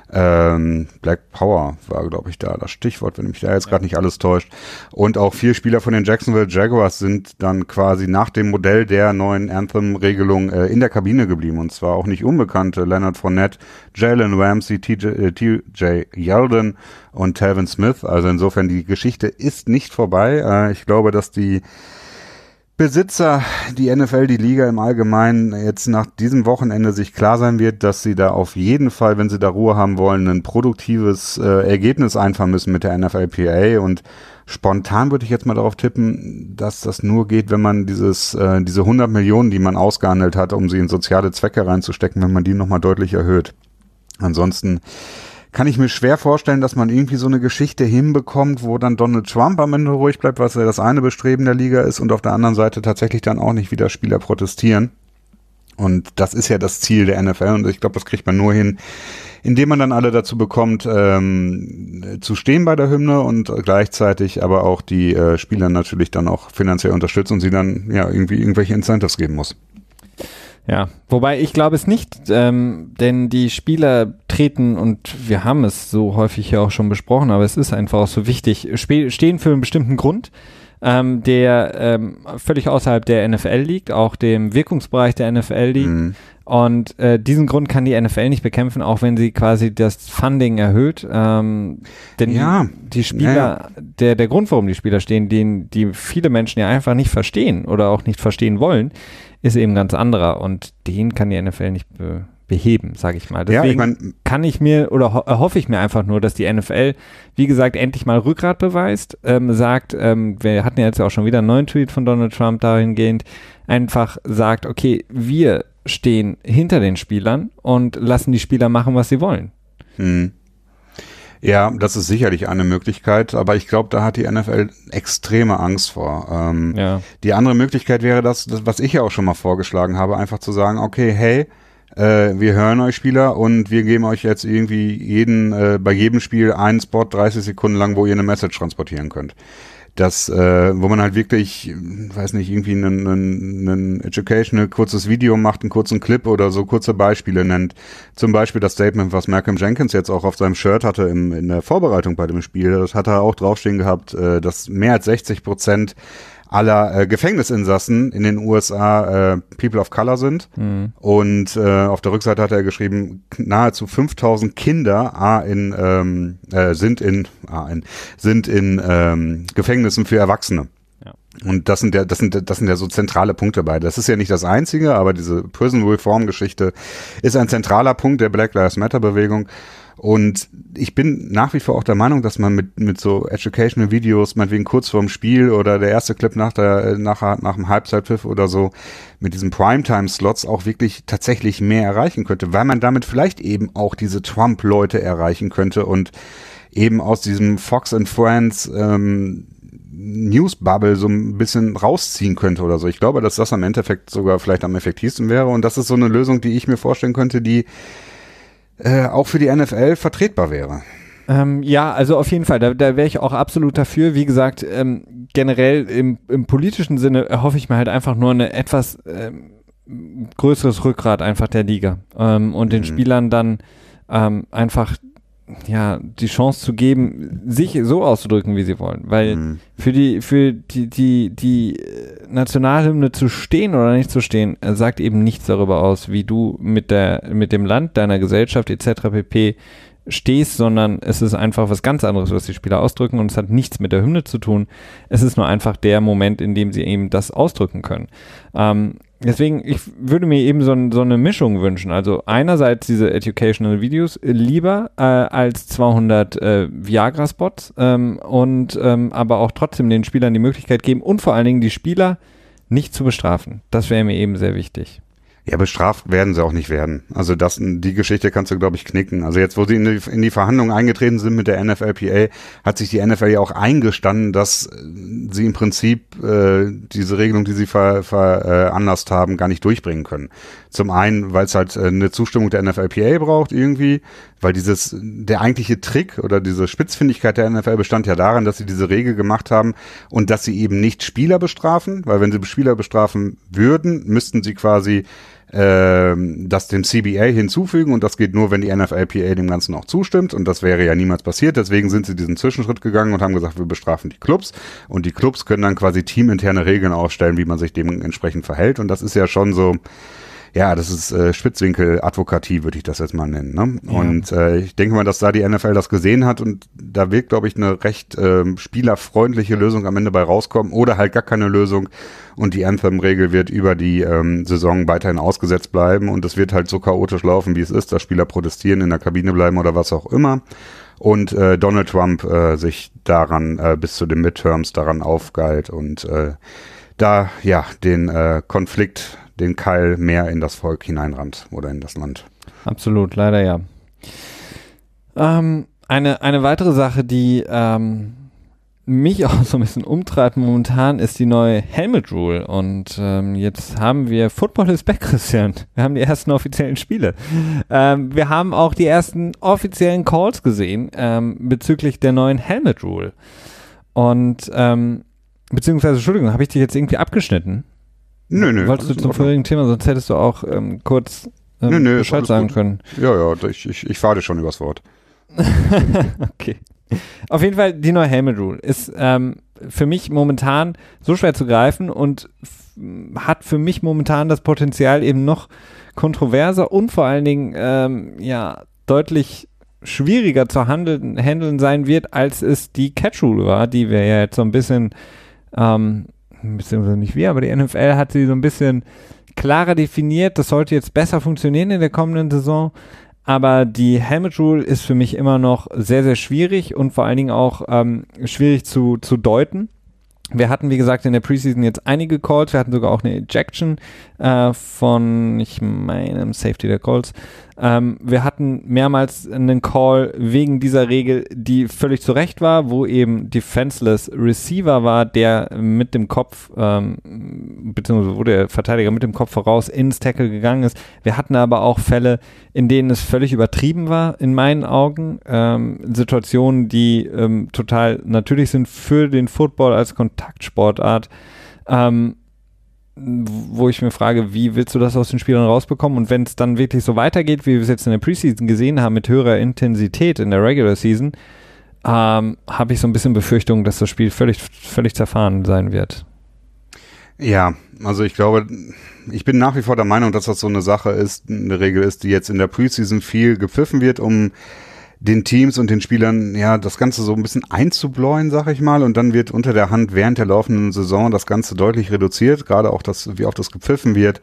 Black Power war, glaube ich, da das Stichwort, wenn mich da jetzt gerade nicht alles täuscht. Und auch 4 Spieler von den Jacksonville Jaguars sind dann quasi nach dem Modell der neuen Anthem-Regelung in der Kabine geblieben. Und zwar auch nicht unbekannte Leonard Fournette, Jalen Ramsey, TJ Yeldon und Talvin Smith. Also insofern, die Geschichte ist nicht vorbei. Ich glaube, dass die Besitzer, die NFL, die Liga im Allgemeinen jetzt nach diesem Wochenende sich klar sein wird, dass sie da auf jeden Fall, wenn sie da Ruhe haben wollen, ein produktives Ergebnis einfahren müssen mit der NFLPA und spontan würde ich jetzt mal darauf tippen, dass das nur geht, wenn man diese 100 Millionen, die man ausgehandelt hat, um sie in soziale Zwecke reinzustecken, wenn man die nochmal deutlich erhöht. Ansonsten kann ich mir schwer vorstellen, dass man irgendwie so eine Geschichte hinbekommt, wo dann Donald Trump am Ende ruhig bleibt, was ja das eine Bestreben der Liga ist und auf der anderen Seite tatsächlich dann auch nicht wieder Spieler protestieren. Und das ist ja das Ziel der NFL und ich glaube, das kriegt man nur hin, indem man dann alle dazu bekommt, zu stehen bei der Hymne und gleichzeitig aber auch die Spieler natürlich dann auch finanziell unterstützt und sie dann ja irgendwie irgendwelche Incentives geben muss. Ja, wobei ich glaube es nicht, denn die Spieler treten, und wir haben es so häufig ja auch schon besprochen, aber es ist einfach auch so wichtig, stehen für einen bestimmten Grund, der völlig außerhalb der NFL liegt, auch dem Wirkungsbereich der NFL liegt. Mhm. Und diesen Grund kann die NFL nicht bekämpfen, auch wenn sie quasi das Funding erhöht. Denn die Spieler, der Grund, warum die Spieler stehen, die viele Menschen ja einfach nicht verstehen oder auch nicht verstehen wollen, ist eben ganz anderer. Und den kann die NFL nicht beheben, sage ich mal. Deswegen kann ich mir oder hoffe ich mir einfach nur, dass die NFL, wie gesagt, endlich mal Rückgrat beweist, sagt, wir hatten ja jetzt auch schon wieder einen neuen Tweet von Donald Trump dahingehend, einfach sagt, okay, wir stehen hinter den Spielern und lassen die Spieler machen, was sie wollen. Hm. Ja, das ist sicherlich eine Möglichkeit, aber ich glaube, da hat die NFL extreme Angst vor. Die andere Möglichkeit wäre das, was ich ja auch schon mal vorgeschlagen habe, einfach zu sagen, okay, hey, wir hören euch Spieler und wir geben euch jetzt irgendwie bei jedem Spiel einen Spot 30 Sekunden lang, wo ihr eine Message transportieren könnt. Das, wo man halt wirklich, weiß nicht, irgendwie einen educational kurzes Video macht, einen kurzen Clip oder so kurze Beispiele nennt. Zum Beispiel das Statement, was Malcolm Jenkins jetzt auch auf seinem Shirt hatte in der Vorbereitung bei dem Spiel. Das hat er auch draufstehen gehabt, dass mehr als 60% aller Gefängnisinsassen in den USA People of Color sind. Mhm. Und auf der Rückseite hat er geschrieben, nahezu 5000 Kinder sind in Gefängnissen für Erwachsene. Ja. Und das sind ja so zentrale Punkte bei. Das ist ja nicht das Einzige, aber diese Prison Reform Geschichte ist ein zentraler Punkt der Black Lives Matter Bewegung. Und ich bin nach wie vor auch der Meinung, dass man mit so educational Videos, meinetwegen kurz vorm Spiel oder der erste Clip nach dem Halbzeitpfiff oder so, mit diesen Primetime-Slots auch wirklich tatsächlich mehr erreichen könnte, weil man damit vielleicht eben auch diese Trump-Leute erreichen könnte und eben aus diesem Fox and Friends News-Bubble so ein bisschen rausziehen könnte oder so. Ich glaube, dass das am Endeffekt sogar vielleicht am effektivsten wäre und das ist so eine Lösung, die ich mir vorstellen könnte, die auch für die NFL vertretbar wäre. Ja, also auf jeden Fall, da wäre ich auch absolut dafür. Wie gesagt, generell im politischen Sinne erhoffe ich mir halt einfach nur eine etwas größeres Rückgrat einfach der Liga und den Spielern dann einfach die Chance zu geben, sich so auszudrücken, wie sie wollen. Weil für die Nationalhymne zu stehen oder nicht zu stehen, sagt eben nichts darüber aus, wie du mit dem Land, deiner Gesellschaft etc. pp. Stehst, sondern es ist einfach was ganz anderes, was die Spieler ausdrücken und es hat nichts mit der Hymne zu tun. Es ist nur einfach der Moment, in dem sie eben das ausdrücken können. Deswegen, ich würde mir eben so eine Mischung wünschen. Also einerseits diese Educational Videos lieber als 200 Viagra-Spots aber auch trotzdem den Spielern die Möglichkeit geben und vor allen Dingen die Spieler nicht zu bestrafen. Das wäre mir eben sehr wichtig. Ja, bestraft werden sie auch nicht werden. Also die Geschichte kannst du, glaube ich, knicken. Also jetzt, wo sie in die Verhandlungen eingetreten sind mit der NFLPA, hat sich die NFL ja auch eingestanden, dass sie im Prinzip diese Regelung, die sie veranlasst haben, gar nicht durchbringen können. Zum einen, weil es halt eine Zustimmung der NFLPA braucht irgendwie, weil der eigentliche Trick oder diese Spitzfindigkeit der NFL bestand ja darin, dass sie diese Regel gemacht haben und dass sie eben nicht Spieler bestrafen, weil wenn sie Spieler bestrafen würden, müssten sie quasi das dem CBA hinzufügen und das geht nur, wenn die NFLPA dem Ganzen auch zustimmt und das wäre ja niemals passiert, deswegen sind sie diesen Zwischenschritt gegangen und haben gesagt, wir bestrafen die Clubs und die Clubs können dann quasi teaminterne Regeln aufstellen, wie man sich dementsprechend verhält und das ist ja schon so, ja, das ist Spitzwinkel-Advokatie, würde ich das jetzt mal nennen. Ne? Ja. Und ich denke mal, dass da die NFL das gesehen hat und da wird, glaube ich, eine recht spielerfreundliche Lösung am Ende bei rauskommen oder halt gar keine Lösung und die Anthem-Regel wird über die Saison weiterhin ausgesetzt bleiben und es wird halt so chaotisch laufen, wie es ist, dass Spieler protestieren, in der Kabine bleiben oder was auch immer und Donald Trump sich daran bis zu den Midterms daran aufgeilt und den Konflikt den Keil mehr in das Volk hineinrannt oder in das Land. Absolut, leider ja. Eine weitere Sache, die mich auch so ein bisschen umtreibt momentan, ist die neue Helmet Rule und jetzt haben wir Football is back, Christian. Wir haben die ersten offiziellen Spiele. Wir haben auch die ersten offiziellen Calls gesehen bezüglich der neuen Helmet Rule und beziehungsweise, Entschuldigung, habe ich dich jetzt irgendwie abgeschnitten? Nö. Wolltest du zum vorherigen Thema, sonst hättest du auch kurz Bescheid sagen können. Ja, ich fahre dir schon übers Wort. Okay. Auf jeden Fall, die neue Helmet Rule ist für mich momentan so schwer zu greifen und hat für mich momentan das Potenzial eben noch kontroverser und vor allen Dingen deutlich schwieriger zu handeln sein wird, als es die Catch Rule war, die wir ja jetzt so ein bisschen beziehungsweise nicht wir, aber die NFL hat sie so ein bisschen klarer definiert. Das sollte jetzt besser funktionieren in der kommenden Saison. Aber die Helmet Rule ist für mich immer noch sehr, sehr schwierig und vor allen Dingen auch schwierig zu deuten. Wir hatten, wie gesagt, in der Preseason jetzt einige Calls. Wir hatten sogar auch eine Ejection von, ich meine, einem Safety der Colts. Wir hatten mehrmals einen Call wegen dieser Regel, die völlig zu Recht war, wo eben Defenseless Receiver war, der mit dem Kopf, beziehungsweise wo der Verteidiger mit dem Kopf voraus ins Tackle gegangen ist. Wir hatten aber auch Fälle, in denen es völlig übertrieben war, in meinen Augen. Situationen, die total natürlich sind für den Football als Kontaktsportart. Wo ich mir frage, wie willst du das aus den Spielern rausbekommen? Und wenn es dann wirklich so weitergeht, wie wir es jetzt in der Preseason gesehen haben, mit höherer Intensität in der Regular Season, habe ich so ein bisschen Befürchtung, dass das Spiel völlig zerfahren sein wird. Ja, also ich glaube, ich bin nach wie vor der Meinung, dass das so eine Sache ist, eine Regel ist, die jetzt in der Preseason viel gepfiffen wird, um den Teams und den Spielern ja das Ganze so ein bisschen einzubläuen, sag ich mal, und dann wird unter der Hand während der laufenden Saison das Ganze deutlich reduziert, gerade auch das, wie oft das gepfiffen wird.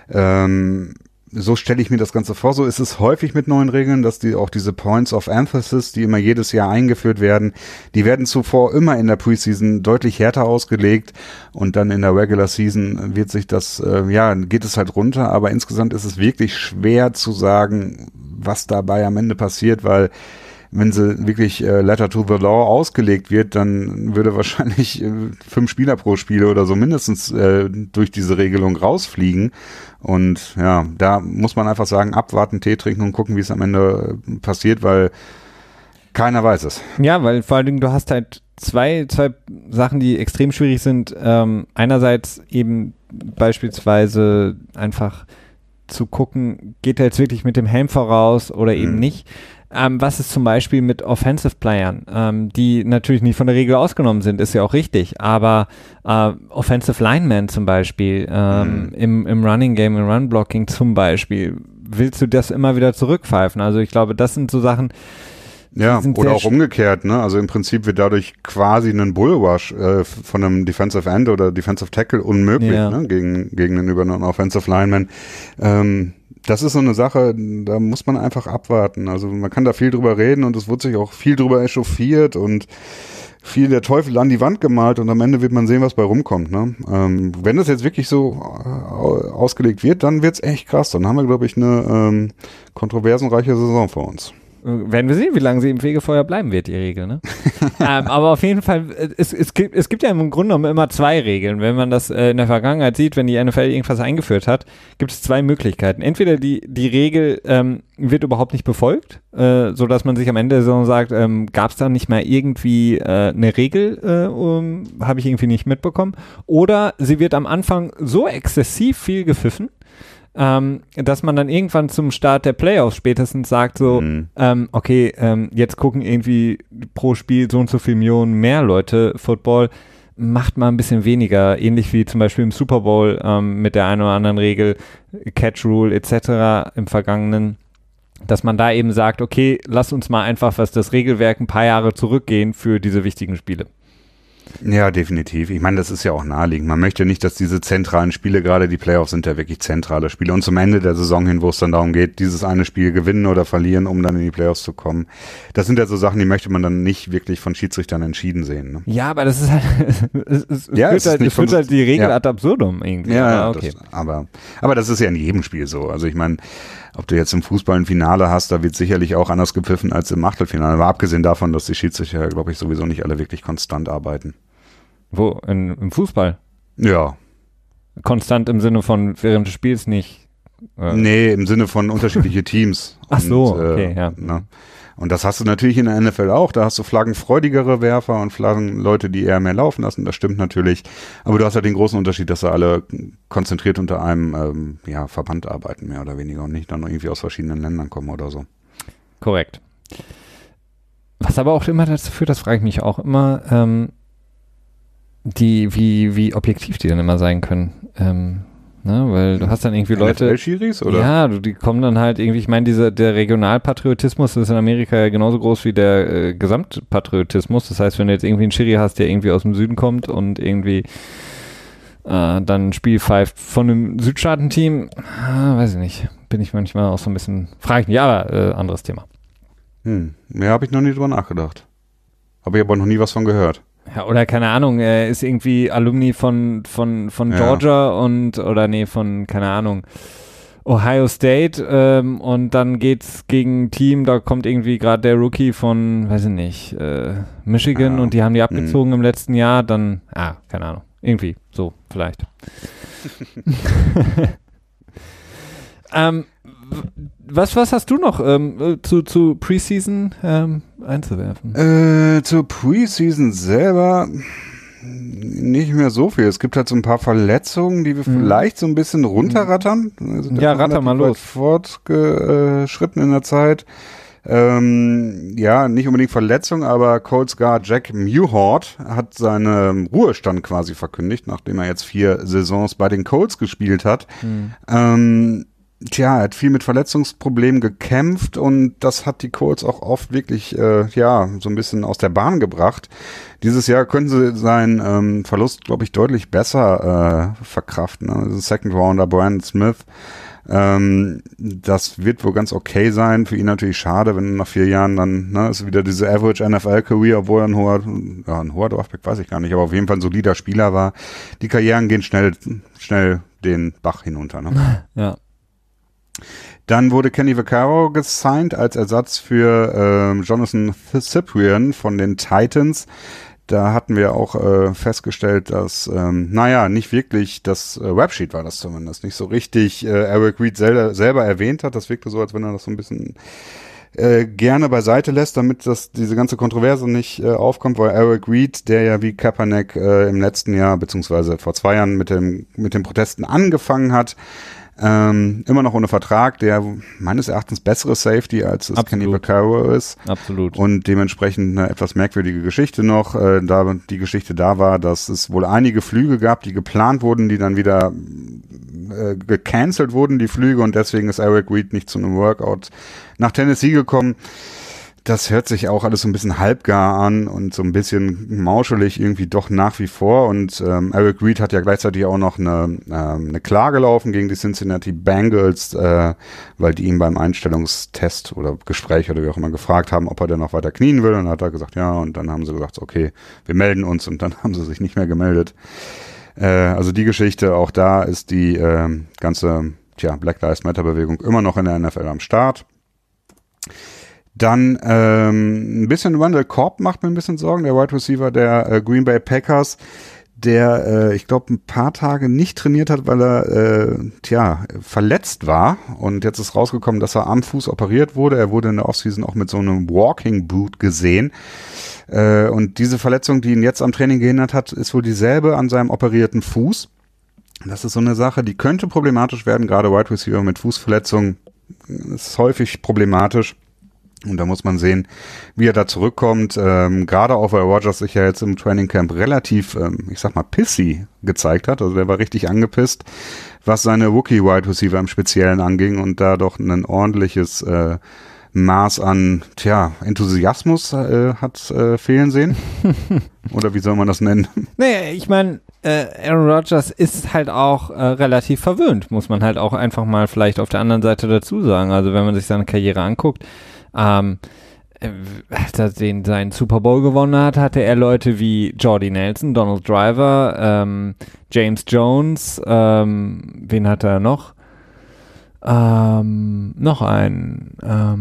So stelle ich mir das Ganze vor. So ist es häufig mit neuen Regeln, dass die auch diese Points of Emphasis, die immer jedes Jahr eingeführt werden, die werden zuvor immer in der Preseason deutlich härter ausgelegt und dann in der Regular Season wird sich das, geht es halt runter, aber insgesamt ist es wirklich schwer zu sagen, was dabei am Ende passiert, weil wenn sie wirklich Letter to the Law ausgelegt wird, dann würde wahrscheinlich 5 Spieler pro Spiel oder so mindestens durch diese Regelung rausfliegen. Und ja, da muss man einfach sagen, abwarten, Tee trinken und gucken, wie es am Ende passiert, weil keiner weiß es. Ja, weil vor allen Dingen du hast halt zwei Sachen, die extrem schwierig sind. Einerseits eben beispielsweise einfach zu gucken, geht er jetzt wirklich mit dem Helm voraus oder eben nicht. Was ist zum Beispiel mit Offensive Playern, die natürlich nicht von der Regel ausgenommen sind, ist ja auch richtig, aber Offensive Linemen zum Beispiel, im Running Game, im Run Blocking zum Beispiel, willst du das immer wieder zurückpfeifen? Also ich glaube, das sind so Sachen. Ja, oder auch umgekehrt, ne? Also im Prinzip wird dadurch quasi ein Bullrush von einem Defensive End oder Defensive Tackle unmöglich, ne? Gegen einen über einen Offensive Lineman. Das ist so eine Sache, da muss man einfach abwarten. Also man kann da viel drüber reden und es wird sich auch viel drüber echauffiert und viel der Teufel an die Wand gemalt und am Ende wird man sehen, was bei rumkommt. Ne? Wenn das jetzt wirklich so ausgelegt wird, dann wird's echt krass. Dann haben wir, glaube ich, eine kontroversenreiche Saison vor uns. Werden wir sehen, wie lange sie im Fegefeuer bleiben wird, die Regel, ne? Aber auf jeden Fall, es gibt ja im Grunde genommen immer 2 Regeln. Wenn man das in der Vergangenheit sieht, wenn die NFL irgendwas eingeführt hat, gibt es 2 Möglichkeiten. Entweder die Regel wird überhaupt nicht befolgt, sodass man sich am Ende der Saison sagt, gab es da nicht mal irgendwie eine Regel, habe ich irgendwie nicht mitbekommen. Oder sie wird am Anfang so exzessiv viel gepfiffen, dass man dann irgendwann zum Start der Playoffs spätestens sagt so, jetzt gucken irgendwie pro Spiel so und so viel Millionen mehr Leute Football, macht mal ein bisschen weniger, ähnlich wie zum Beispiel im Super Bowl mit der einen oder anderen Regel, Catch Rule etc. im Vergangenen, dass man da eben sagt, okay, lass uns mal einfach, was das Regelwerk ein paar Jahre zurückgehen für diese wichtigen Spiele. Ja, definitiv. Ich meine, das ist ja auch naheliegend. Man möchte nicht, dass diese zentralen Spiele, gerade die Playoffs sind ja wirklich zentrale Spiele und zum Ende der Saison hin, wo es dann darum geht, dieses eine Spiel gewinnen oder verlieren, um dann in die Playoffs zu kommen. Das sind ja so Sachen, die möchte man dann nicht wirklich von Schiedsrichtern entschieden sehen. Ne? Ja, aber das ist halt, es führt halt die Regel ad absurdum irgendwie. Ja, okay. Aber das ist ja in jedem Spiel so. Also ich meine, ob du jetzt im Fußball ein Finale hast, da wird sicherlich auch anders gepfiffen als im Achtelfinale. Aber abgesehen davon, dass die Schiedsrichter, glaube ich, sowieso nicht alle wirklich konstant arbeiten. Wo? Im Fußball? Ja. Konstant im Sinne von während des Spiels nicht? Nee, im Sinne von unterschiedliche Teams. Ach so, okay, ja. Ne? Und das hast du natürlich in der NFL auch. Da hast du flaggenfreudigere Werfer und Flaggenleute, die eher mehr laufen lassen. Das stimmt natürlich. Aber du hast halt den großen Unterschied, dass sie alle konzentriert unter einem Verband arbeiten, mehr oder weniger, und nicht dann irgendwie aus verschiedenen Ländern kommen oder so. Korrekt. Was aber auch immer dazu führt, das frage ich mich auch immer, wie objektiv die dann immer sein können. Weil du hast dann irgendwie Leute, NFL-Schiris, oder? Ja, die kommen dann halt irgendwie, ich meine, der Regionalpatriotismus ist in Amerika ja genauso groß wie der Gesamtpatriotismus. Das heißt, wenn du jetzt irgendwie einen Schiri hast, der irgendwie aus dem Süden kommt und irgendwie dann ein Spiel pfeift von einem Südstaaten-Team, weiß ich nicht, bin ich manchmal auch so ein bisschen, frage ich mich, aber anderes Thema. Mehr habe ich noch nie drüber nachgedacht. Habe ich aber noch nie was von gehört. Ja, oder keine Ahnung, er ist irgendwie Alumni von Georgia von, keine Ahnung, Ohio State und dann geht's gegen ein Team, da kommt irgendwie gerade der Rookie von, weiß ich nicht, Michigan und die haben die abgezogen im letzten Jahr, dann, keine Ahnung, irgendwie, so, vielleicht. Was hast du noch zu Preseason einzuwerfen? Zur Preseason selber nicht mehr so viel. Es gibt halt so ein paar Verletzungen, die wir vielleicht so ein bisschen runterrattern. Ja, ratter mal los. Fortgeschritten in der Zeit. Nicht unbedingt Verletzung, aber Colts Guard Jack Mewhort hat seinen Ruhestand quasi verkündigt, nachdem er jetzt 4 Saisons bei den Colts gespielt hat. Er hat viel mit Verletzungsproblemen gekämpft und das hat die Colts auch oft wirklich, so ein bisschen aus der Bahn gebracht. Dieses Jahr können sie seinen Verlust, glaube ich, deutlich besser verkraften. Also Second Rounder Brandon Smith, das wird wohl ganz okay sein. Für ihn natürlich schade, wenn nach 4 Jahren dann, ist wieder diese Average NFL-Career, obwohl er ein hoher Draftpick, weiß ich gar nicht, aber auf jeden Fall ein solider Spieler war. Die Karrieren gehen schnell den Bach hinunter, ne? Ja. Dann wurde Kenny Vaccaro gesigned als Ersatz für Jonathan Cyprian von den Titans. Da hatten wir auch festgestellt, dass, nicht wirklich, das Websheet war das zumindest, nicht so richtig Eric Reid selber erwähnt hat. Das wirkte so, als wenn er das so ein bisschen gerne beiseite lässt, damit diese ganze Kontroverse nicht aufkommt, weil Eric Reid, der ja wie Kaepernick im letzten Jahr, beziehungsweise vor 2 Jahren mit den Protesten angefangen hat, immer noch ohne Vertrag, der meines Erachtens bessere Safety als es Kenny Vaccaro ist. Absolut. Und dementsprechend eine etwas merkwürdige Geschichte noch. Die Geschichte da war, dass es wohl einige Flüge gab, die geplant wurden, die dann wieder gecancelt wurden, die Flüge, und deswegen ist Eric Reid nicht zu einem Workout nach Tennessee gekommen. Das hört sich auch alles so ein bisschen halbgar an und so ein bisschen mauschelig irgendwie doch nach wie vor. Und Eric Reid hat ja gleichzeitig auch noch eine Klage laufen gegen die Cincinnati Bengals, weil die ihn beim Einstellungstest oder Gespräch oder wie auch immer gefragt haben, ob er denn noch weiter knien will. Und dann hat er gesagt, ja. Und dann haben sie gesagt, okay, wir melden uns. Und dann haben sie sich nicht mehr gemeldet. Also die Geschichte, auch da ist die ganze Black Lives Matter Bewegung immer noch in der NFL am Start. Dann ein bisschen Randall Cobb macht mir ein bisschen Sorgen, der Wide Receiver der Green Bay Packers, der ich glaube ein paar Tage nicht trainiert hat, weil er verletzt war, und jetzt ist rausgekommen, dass er am Fuß operiert wurde. Er wurde in der Offseason auch mit so einem Walking Boot gesehen, und diese Verletzung, die ihn jetzt am Training gehindert hat, ist wohl dieselbe an seinem operierten Fuß. Das ist so eine Sache, die könnte problematisch werden, gerade Wide Receiver mit Fußverletzungen ist häufig problematisch. Und da muss man sehen, wie er da zurückkommt. Gerade auch, weil Rodgers sich ja jetzt im Training Camp relativ, pissy gezeigt hat. Also der war richtig angepisst, was seine Rookie-Wide Receiver im Speziellen anging, und da doch ein ordentliches Maß an Enthusiasmus hat fehlen sehen. Oder wie soll man das nennen? Naja, ich meine, Aaron Rodgers ist halt auch relativ verwöhnt, muss man halt auch einfach mal vielleicht auf der anderen Seite dazu sagen. Also wenn man sich seine Karriere anguckt, als er seinen Super Bowl gewonnen hat, hatte er Leute wie Jordy Nelson, Donald Driver, James Jones, wen hat er noch? Noch einen,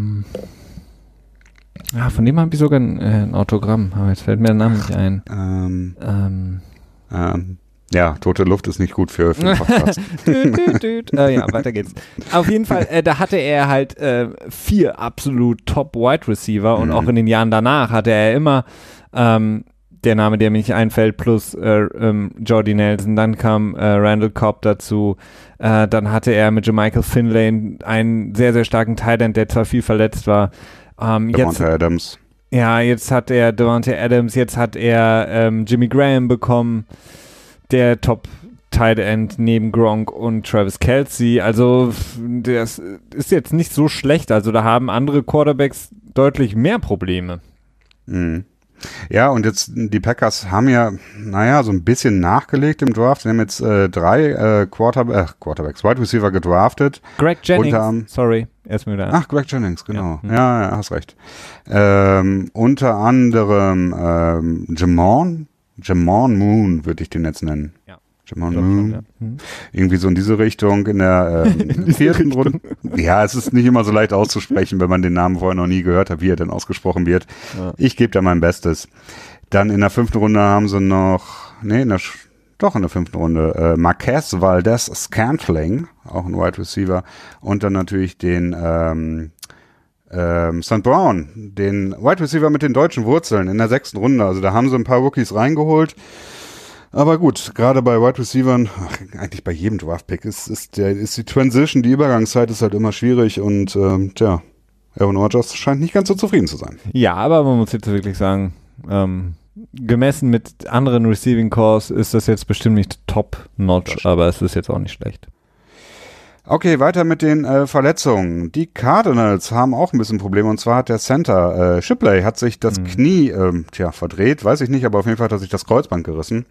von dem habe ich sogar ein Autogramm, aber jetzt fällt mir der Name nicht ein. Tote Luft ist nicht gut für den Podcast. Weiter geht's. Auf jeden Fall, da hatte er halt 4 absolut Top-Wide Receiver, und auch in den Jahren danach hatte er immer der Name, der mir nicht einfällt, plus Jordy Nelson, dann kam Randall Cobb dazu, dann hatte er mit Jermichael Finlay einen sehr, sehr starken Tight End, der zwar viel verletzt war. Davante Adams. Ja, jetzt hat er Davante Adams, jetzt hat er Jimmy Graham bekommen, der Top-Tight End neben Gronk und Travis Kelce. Also das ist jetzt nicht so schlecht. Also da haben andere Quarterbacks deutlich mehr Probleme. Mhm. Ja, und jetzt die Packers haben ja, so ein bisschen nachgelegt im Draft. Sie haben jetzt 3 Quarterbacks, Wide Receiver gedraftet. Greg Jennings, erstmal wieder. Ach, Greg Jennings, genau. Ja, hast recht. Unter anderem Jamon Moon würde ich den jetzt nennen. Ja. Jamon Moon. Schon, irgendwie so in diese Richtung in der 4. Runde. Ja, es ist nicht immer so leicht auszusprechen, wenn man den Namen vorher noch nie gehört hat, wie er denn ausgesprochen wird. Ja. Ich gebe da mein Bestes. Dann in der 5. Runde haben sie noch, in der 5. Runde, Marquez Valdes-Scantling, auch ein Wide Receiver. Und dann natürlich den St. Brown, den Wide Receiver mit den deutschen Wurzeln in der 6. Runde. Also da haben sie ein paar Rookies reingeholt. Aber gut, gerade bei Wide Receivern, eigentlich bei jedem Draft-Pick ist die Transition, die Übergangszeit ist halt immer schwierig, und Aaron Rodgers scheint nicht ganz so zufrieden zu sein. Ja, aber man muss jetzt wirklich sagen, gemessen mit anderen Receiving Cores ist das jetzt bestimmt nicht top-notch, aber es ist jetzt auch nicht schlecht. Okay, weiter mit den Verletzungen. Die Cardinals haben auch ein bisschen Probleme, und zwar hat der Center Shipley hat sich das Knie verdreht, weiß ich nicht, aber auf jeden Fall hat er sich das Kreuzband gerissen.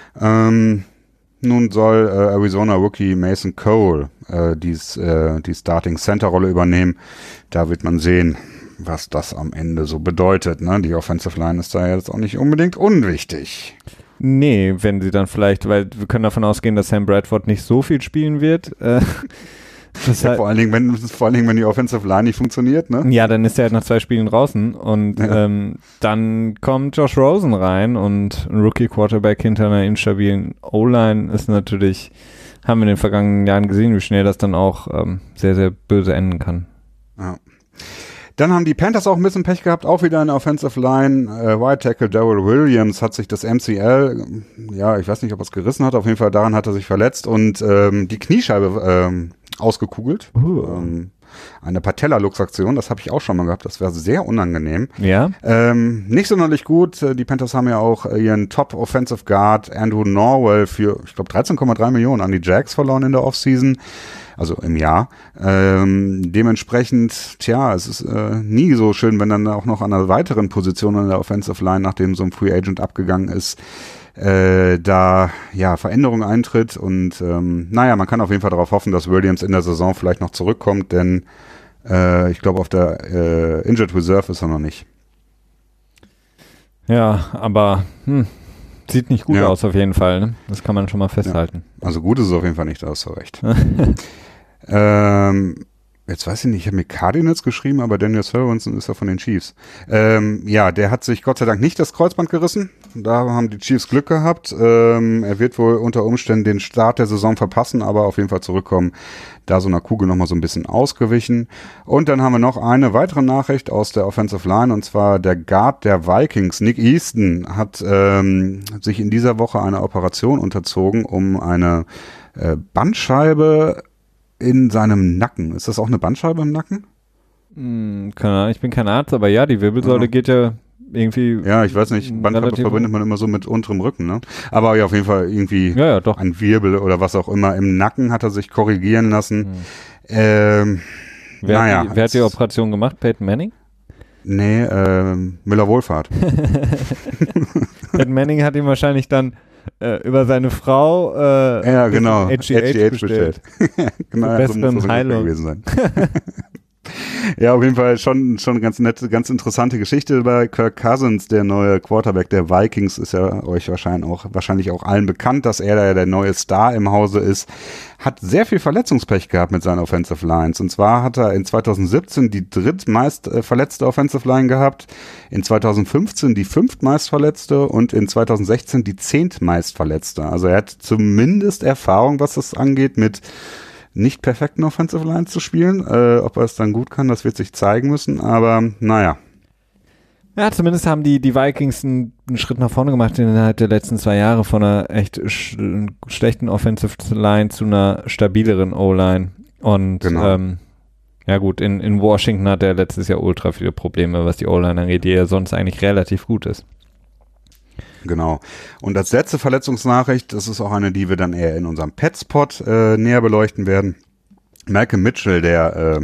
Nun soll Arizona Rookie Mason Cole die Starting Center Rolle übernehmen. Da wird man sehen, was das am Ende so bedeutet. Ne? Die Offensive Line ist da jetzt auch nicht unbedingt unwichtig. Nee, wenn sie dann vielleicht, weil wir können davon ausgehen, dass Sam Bradford nicht so viel spielen wird. Ja, vor allen Dingen, wenn die Offensive Line nicht funktioniert, ne? Ja, dann ist er halt nach 2 Spielen draußen und dann kommt Josh Rosen rein und ein Rookie-Quarterback hinter einer instabilen O-Line ist natürlich, haben wir in den vergangenen Jahren gesehen, wie schnell das dann auch sehr, sehr böse enden kann. Ja. Dann haben die Panthers auch ein bisschen Pech gehabt, auch wieder in der Offensive Line. Right Tackle Darrell Williams hat sich das MCL, ja, ich weiß nicht, ob er es gerissen hat, auf jeden Fall daran hat er sich verletzt und die Kniescheibe ausgekugelt. Eine Patella-Luxation, das habe ich auch schon mal gehabt, das wäre sehr unangenehm. Ja. Nicht sonderlich gut, die Panthers haben ja auch ihren Top-Offensive Guard Andrew Norwell für, ich glaube, 13,3 Millionen an die Jags verloren in der Offseason. Also im Jahr. Dementsprechend, es ist nie so schön, wenn dann auch noch an einer weiteren Position in der Offensive Line, nachdem so ein Free Agent abgegangen ist, da Veränderung eintritt und man kann auf jeden Fall darauf hoffen, dass Williams in der Saison vielleicht noch zurückkommt, denn ich glaube, auf der Injured Reserve ist er noch nicht. Ja, aber sieht nicht gut aus auf jeden Fall, ne? Das kann man schon mal festhalten. Ja. Also gut ist es auf jeden Fall nicht, da hast du recht. Jetzt weiß ich nicht, ich habe mir Cardinals geschrieben, aber Daniel Sorensen ist ja von den Chiefs. Der hat sich Gott sei Dank nicht das Kreuzband gerissen. Da haben die Chiefs Glück gehabt. Er wird wohl unter Umständen den Start der Saison verpassen, aber auf jeden Fall zurückkommen. Da so einer Kugel nochmal so ein bisschen ausgewichen. Und dann haben wir noch eine weitere Nachricht aus der Offensive Line, und zwar der Guard der Vikings, Nick Easton, hat sich in dieser Woche einer Operation unterzogen, um eine Bandscheibe in seinem Nacken. Ist das auch eine Bandscheibe im Nacken? Keine Ahnung, ich bin kein Arzt, aber ja, die Wirbelsäule geht ja irgendwie. Ja, ich weiß nicht, Bandscheibe verbindet man immer so mit unterem Rücken, ne? Aber ja, auf jeden Fall irgendwie doch. ein Wirbel oder was auch immer. Im Nacken hat er sich korrigieren lassen. Wer hat die Operation gemacht? Peyton Manning? Nee, Müller-Wohlfahrt. Peyton Manning hat ihm wahrscheinlich dann über seine Frau genau. HGH bestellt. Genau, besseren Heilung gewesen sein. Ja, auf jeden Fall schon ganz nette, ganz interessante Geschichte bei Kirk Cousins, der neue Quarterback der Vikings, ist ja euch wahrscheinlich auch allen bekannt, dass er da der neue Star im Hause ist. Hat sehr viel Verletzungspech gehabt mit seinen Offensive Lines. Und zwar hat er in 2017 die drittmeist verletzte Offensive Line gehabt, in 2015 die fünftmeist verletzte und in 2016 die 10. verletzte. Also er hat zumindest Erfahrung, was das angeht, mit nicht perfekten Offensive Lines zu spielen. Ob er es dann gut kann, das wird sich zeigen müssen, aber naja. Ja, zumindest haben die Vikings einen Schritt nach vorne gemacht innerhalb der letzten 2 Jahre von einer echt schlechten Offensive Line zu einer stabileren O-Line. Und gut, in Washington hat er letztes Jahr ultra viele Probleme, was die O-Line angeht, die ja sonst eigentlich relativ gut ist. Genau. Und als letzte Verletzungsnachricht, das ist auch eine, die wir dann eher in unserem Pet-Spot näher beleuchten werden. Malcolm Mitchell, der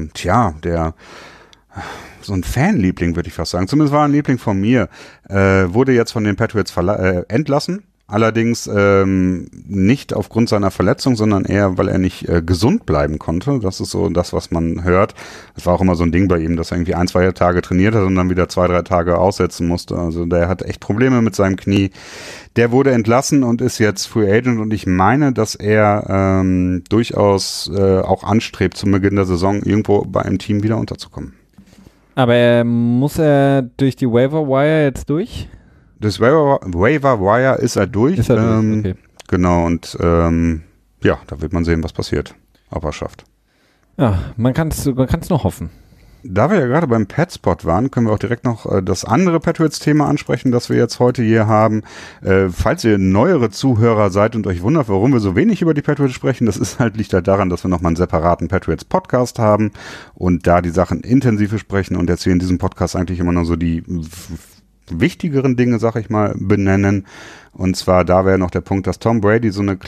so ein Fanliebling, würde ich fast sagen, zumindest war ein Liebling von mir, wurde jetzt von den Patriots entlassen. Allerdings nicht aufgrund seiner Verletzung, sondern eher, weil er nicht gesund bleiben konnte. Das ist so das, was man hört. Das war auch immer so ein Ding bei ihm, dass er irgendwie 1-2 Tage trainiert hat und dann wieder 2-3 Tage aussetzen musste. Also der hat echt Probleme mit seinem Knie. Der wurde entlassen und ist jetzt Free Agent und ich meine, dass er durchaus auch anstrebt, zum Beginn der Saison irgendwo bei einem Team wieder unterzukommen. Aber muss er durch die Waiver Wire jetzt durch? Das Waiver Wire ist er durch. Ist er durch, okay. Genau, und da wird man sehen, was passiert, ob er schafft. Ja, man kann es noch hoffen. Da wir ja gerade beim Pet-Spot waren, können wir auch direkt noch das andere Patriots-Thema ansprechen, das wir jetzt heute hier haben. Falls ihr neuere Zuhörer seid und euch wundert, warum wir so wenig über die Patriots sprechen, liegt halt daran, dass wir nochmal einen separaten Patriots-Podcast haben und da die Sachen intensiv besprechen und jetzt hier in diesem Podcast eigentlich immer noch so die wichtigeren Dinge, sag ich mal, benennen. Und zwar, da wäre noch der Punkt, dass Tom Brady so ein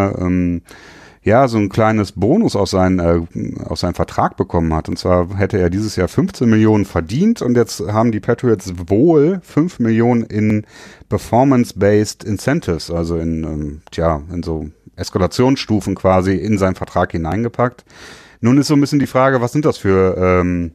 kleines Bonus aus seinem Vertrag bekommen hat. Und zwar hätte er dieses Jahr 15 Millionen verdient und jetzt haben die Patriots wohl 5 Millionen in Performance-Based Incentives, also in so Eskalationsstufen quasi in seinen Vertrag hineingepackt. Nun ist so ein bisschen die Frage, was sind das für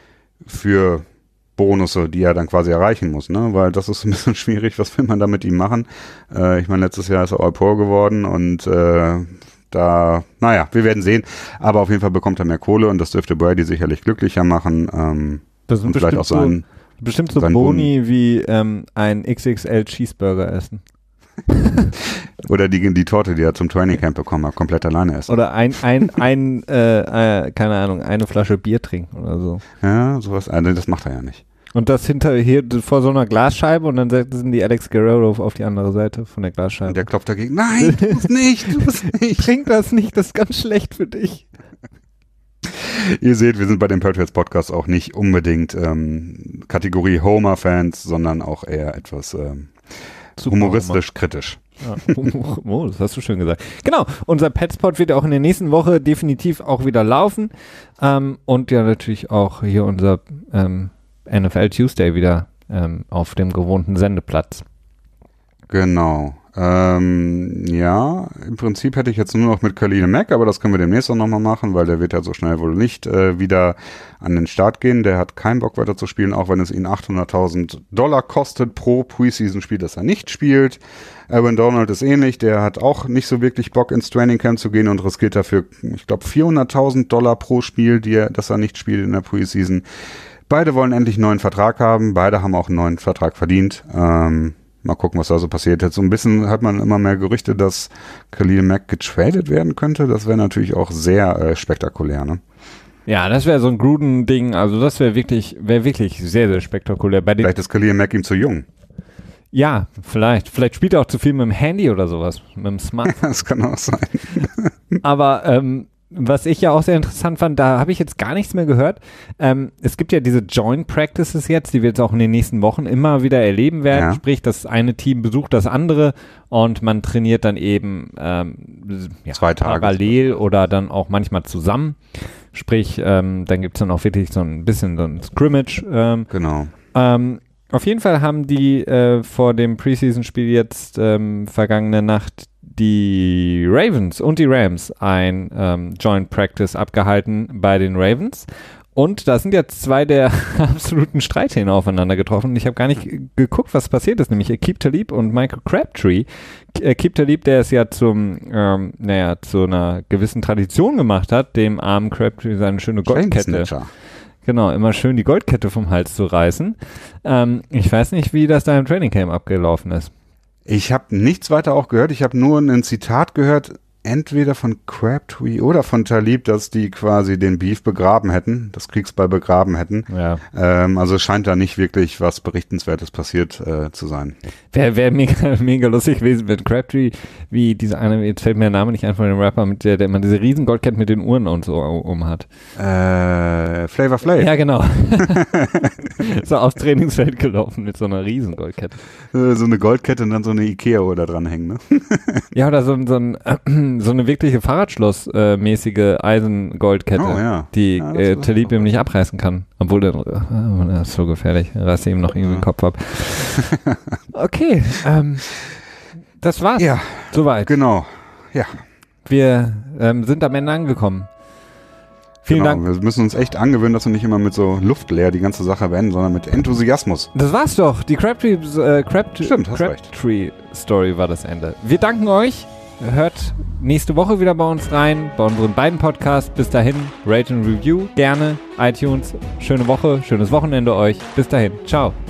Bonusse, die er dann quasi erreichen muss, ne? Weil das ist ein bisschen schwierig, was will man da mit ihm machen? Ich meine, letztes Jahr ist er All-Pro geworden und Da, naja, wir werden sehen. Aber auf jeden Fall bekommt er mehr Kohle und das dürfte Brady sicherlich glücklicher machen. Das sind und vielleicht auch sein... Bestimmt so Boni wie ein XXL Cheeseburger essen. Oder die Torte, die er zum Training Camp bekommen hat, komplett alleine essen. Oder keine Ahnung, eine Flasche Bier trinken oder so. Ja, sowas, das macht er ja nicht. Und das hier vor so einer Glasscheibe und dann sind die Alex Guerrero auf die andere Seite von der Glasscheibe. Und der klopft dagegen, nein, du musst nicht. Trink das nicht, das ist ganz schlecht für dich. Ihr seht, wir sind bei dem Patriots Podcast auch nicht unbedingt Kategorie Homer-Fans, sondern auch eher etwas humoristisch kritisch. Ja. Oh, das hast du schön gesagt. Genau, unser Petspot wird ja auch in der nächsten Woche definitiv auch wieder laufen. Und ja natürlich auch hier unser NFL Tuesday wieder auf dem gewohnten Sendeplatz. Genau. Ja, im Prinzip hätte ich jetzt nur noch mit Khalil Mack, aber das können wir demnächst auch nochmal machen, weil der wird ja so schnell wohl nicht wieder an den Start gehen. Der hat keinen Bock weiter zu spielen, auch wenn es ihn $800.000 kostet pro Preseason-Spiel, das er nicht spielt. Aaron Donald ist ähnlich, der hat auch nicht so wirklich Bock ins Training Camp zu gehen und riskiert dafür, ich glaube, $400.000 pro Spiel, das er nicht spielt in der Preseason. Beide wollen endlich einen neuen Vertrag haben, beide haben auch einen neuen Vertrag verdient. Mal gucken, was da so passiert. Jetzt so ein bisschen hat man immer mehr Gerüchte, dass Khalil Mack getradet werden könnte. Das wäre natürlich auch sehr spektakulär, ne? Ja, das wäre so ein Gruden-Ding. Also das wäre wirklich sehr, sehr spektakulär. Vielleicht ist Khalil Mack ihm zu jung. Ja, vielleicht. Vielleicht spielt er auch zu viel mit dem Handy oder sowas, mit dem Smartphone. Das kann auch sein. Aber was ich ja auch sehr interessant fand, da habe ich jetzt gar nichts mehr gehört. Es gibt ja diese Joint Practices jetzt, die wir jetzt auch in den nächsten Wochen immer wieder erleben werden. Ja. Sprich, das eine Team besucht das andere und man trainiert dann eben 2 Tage parallel oder dann auch manchmal zusammen. Sprich, dann gibt es dann auch wirklich so ein bisschen so ein Scrimmage. Genau. Auf jeden Fall haben die vor dem Preseason-Spiel jetzt vergangene Nacht die Ravens und die Rams ein Joint Practice abgehalten bei den Ravens. Und da sind jetzt 2 der absoluten Streithähne aufeinander getroffen. Und ich habe gar nicht geguckt, was passiert ist, nämlich Aqib Talib und Michael Crabtree. Aqib Talib, der es ja zu einer gewissen Tradition gemacht hat, dem armen Crabtree seine schöne Goldkette. Genau, immer schön die Goldkette vom Hals zu reißen. Ich weiß nicht, wie das da im Training Camp abgelaufen ist. Ich habe nichts weiter auch gehört. Ich habe nur ein Zitat gehört, entweder von Crabtree oder von Talib, dass die quasi den Beef begraben hätten, das Kriegsbeil begraben hätten. Ja. Also scheint da nicht wirklich was Berichtenswertes passiert zu sein. Wäre mega lustig gewesen mit Crabtree, wie diese eine, jetzt fällt mir der Name nicht ein von dem Rapper, mit der immer diese riesen Goldkette mit den Uhren und so hat. Flavor Flav. Ja, genau. So aufs Trainingsfeld gelaufen mit so einer riesen Goldkette. So eine Goldkette und dann so eine Ikea-Uhr da dranhängen, ne? Ja, oder so eine wirkliche Fahrradschloss-mäßige Eisengoldkette, die Talib ihm nicht abreißen kann. Obwohl, das ist so gefährlich. Reißt ihm noch irgendwie den Kopf ab. Okay, das war's. Ja, soweit. Genau, ja. Wir sind am Ende angekommen. Vielen Dank. Wir müssen uns echt angewöhnen, dass wir nicht immer mit so luftleer die ganze Sache beenden, sondern mit Enthusiasmus. Das war's doch. Die Crabtree-Story war das Ende. Wir danken euch. Hört nächste Woche wieder bei uns rein, bei unseren beiden Podcasts. Bis dahin, Rate and Review, gerne, iTunes. Schöne Woche, schönes Wochenende euch. Bis dahin, ciao.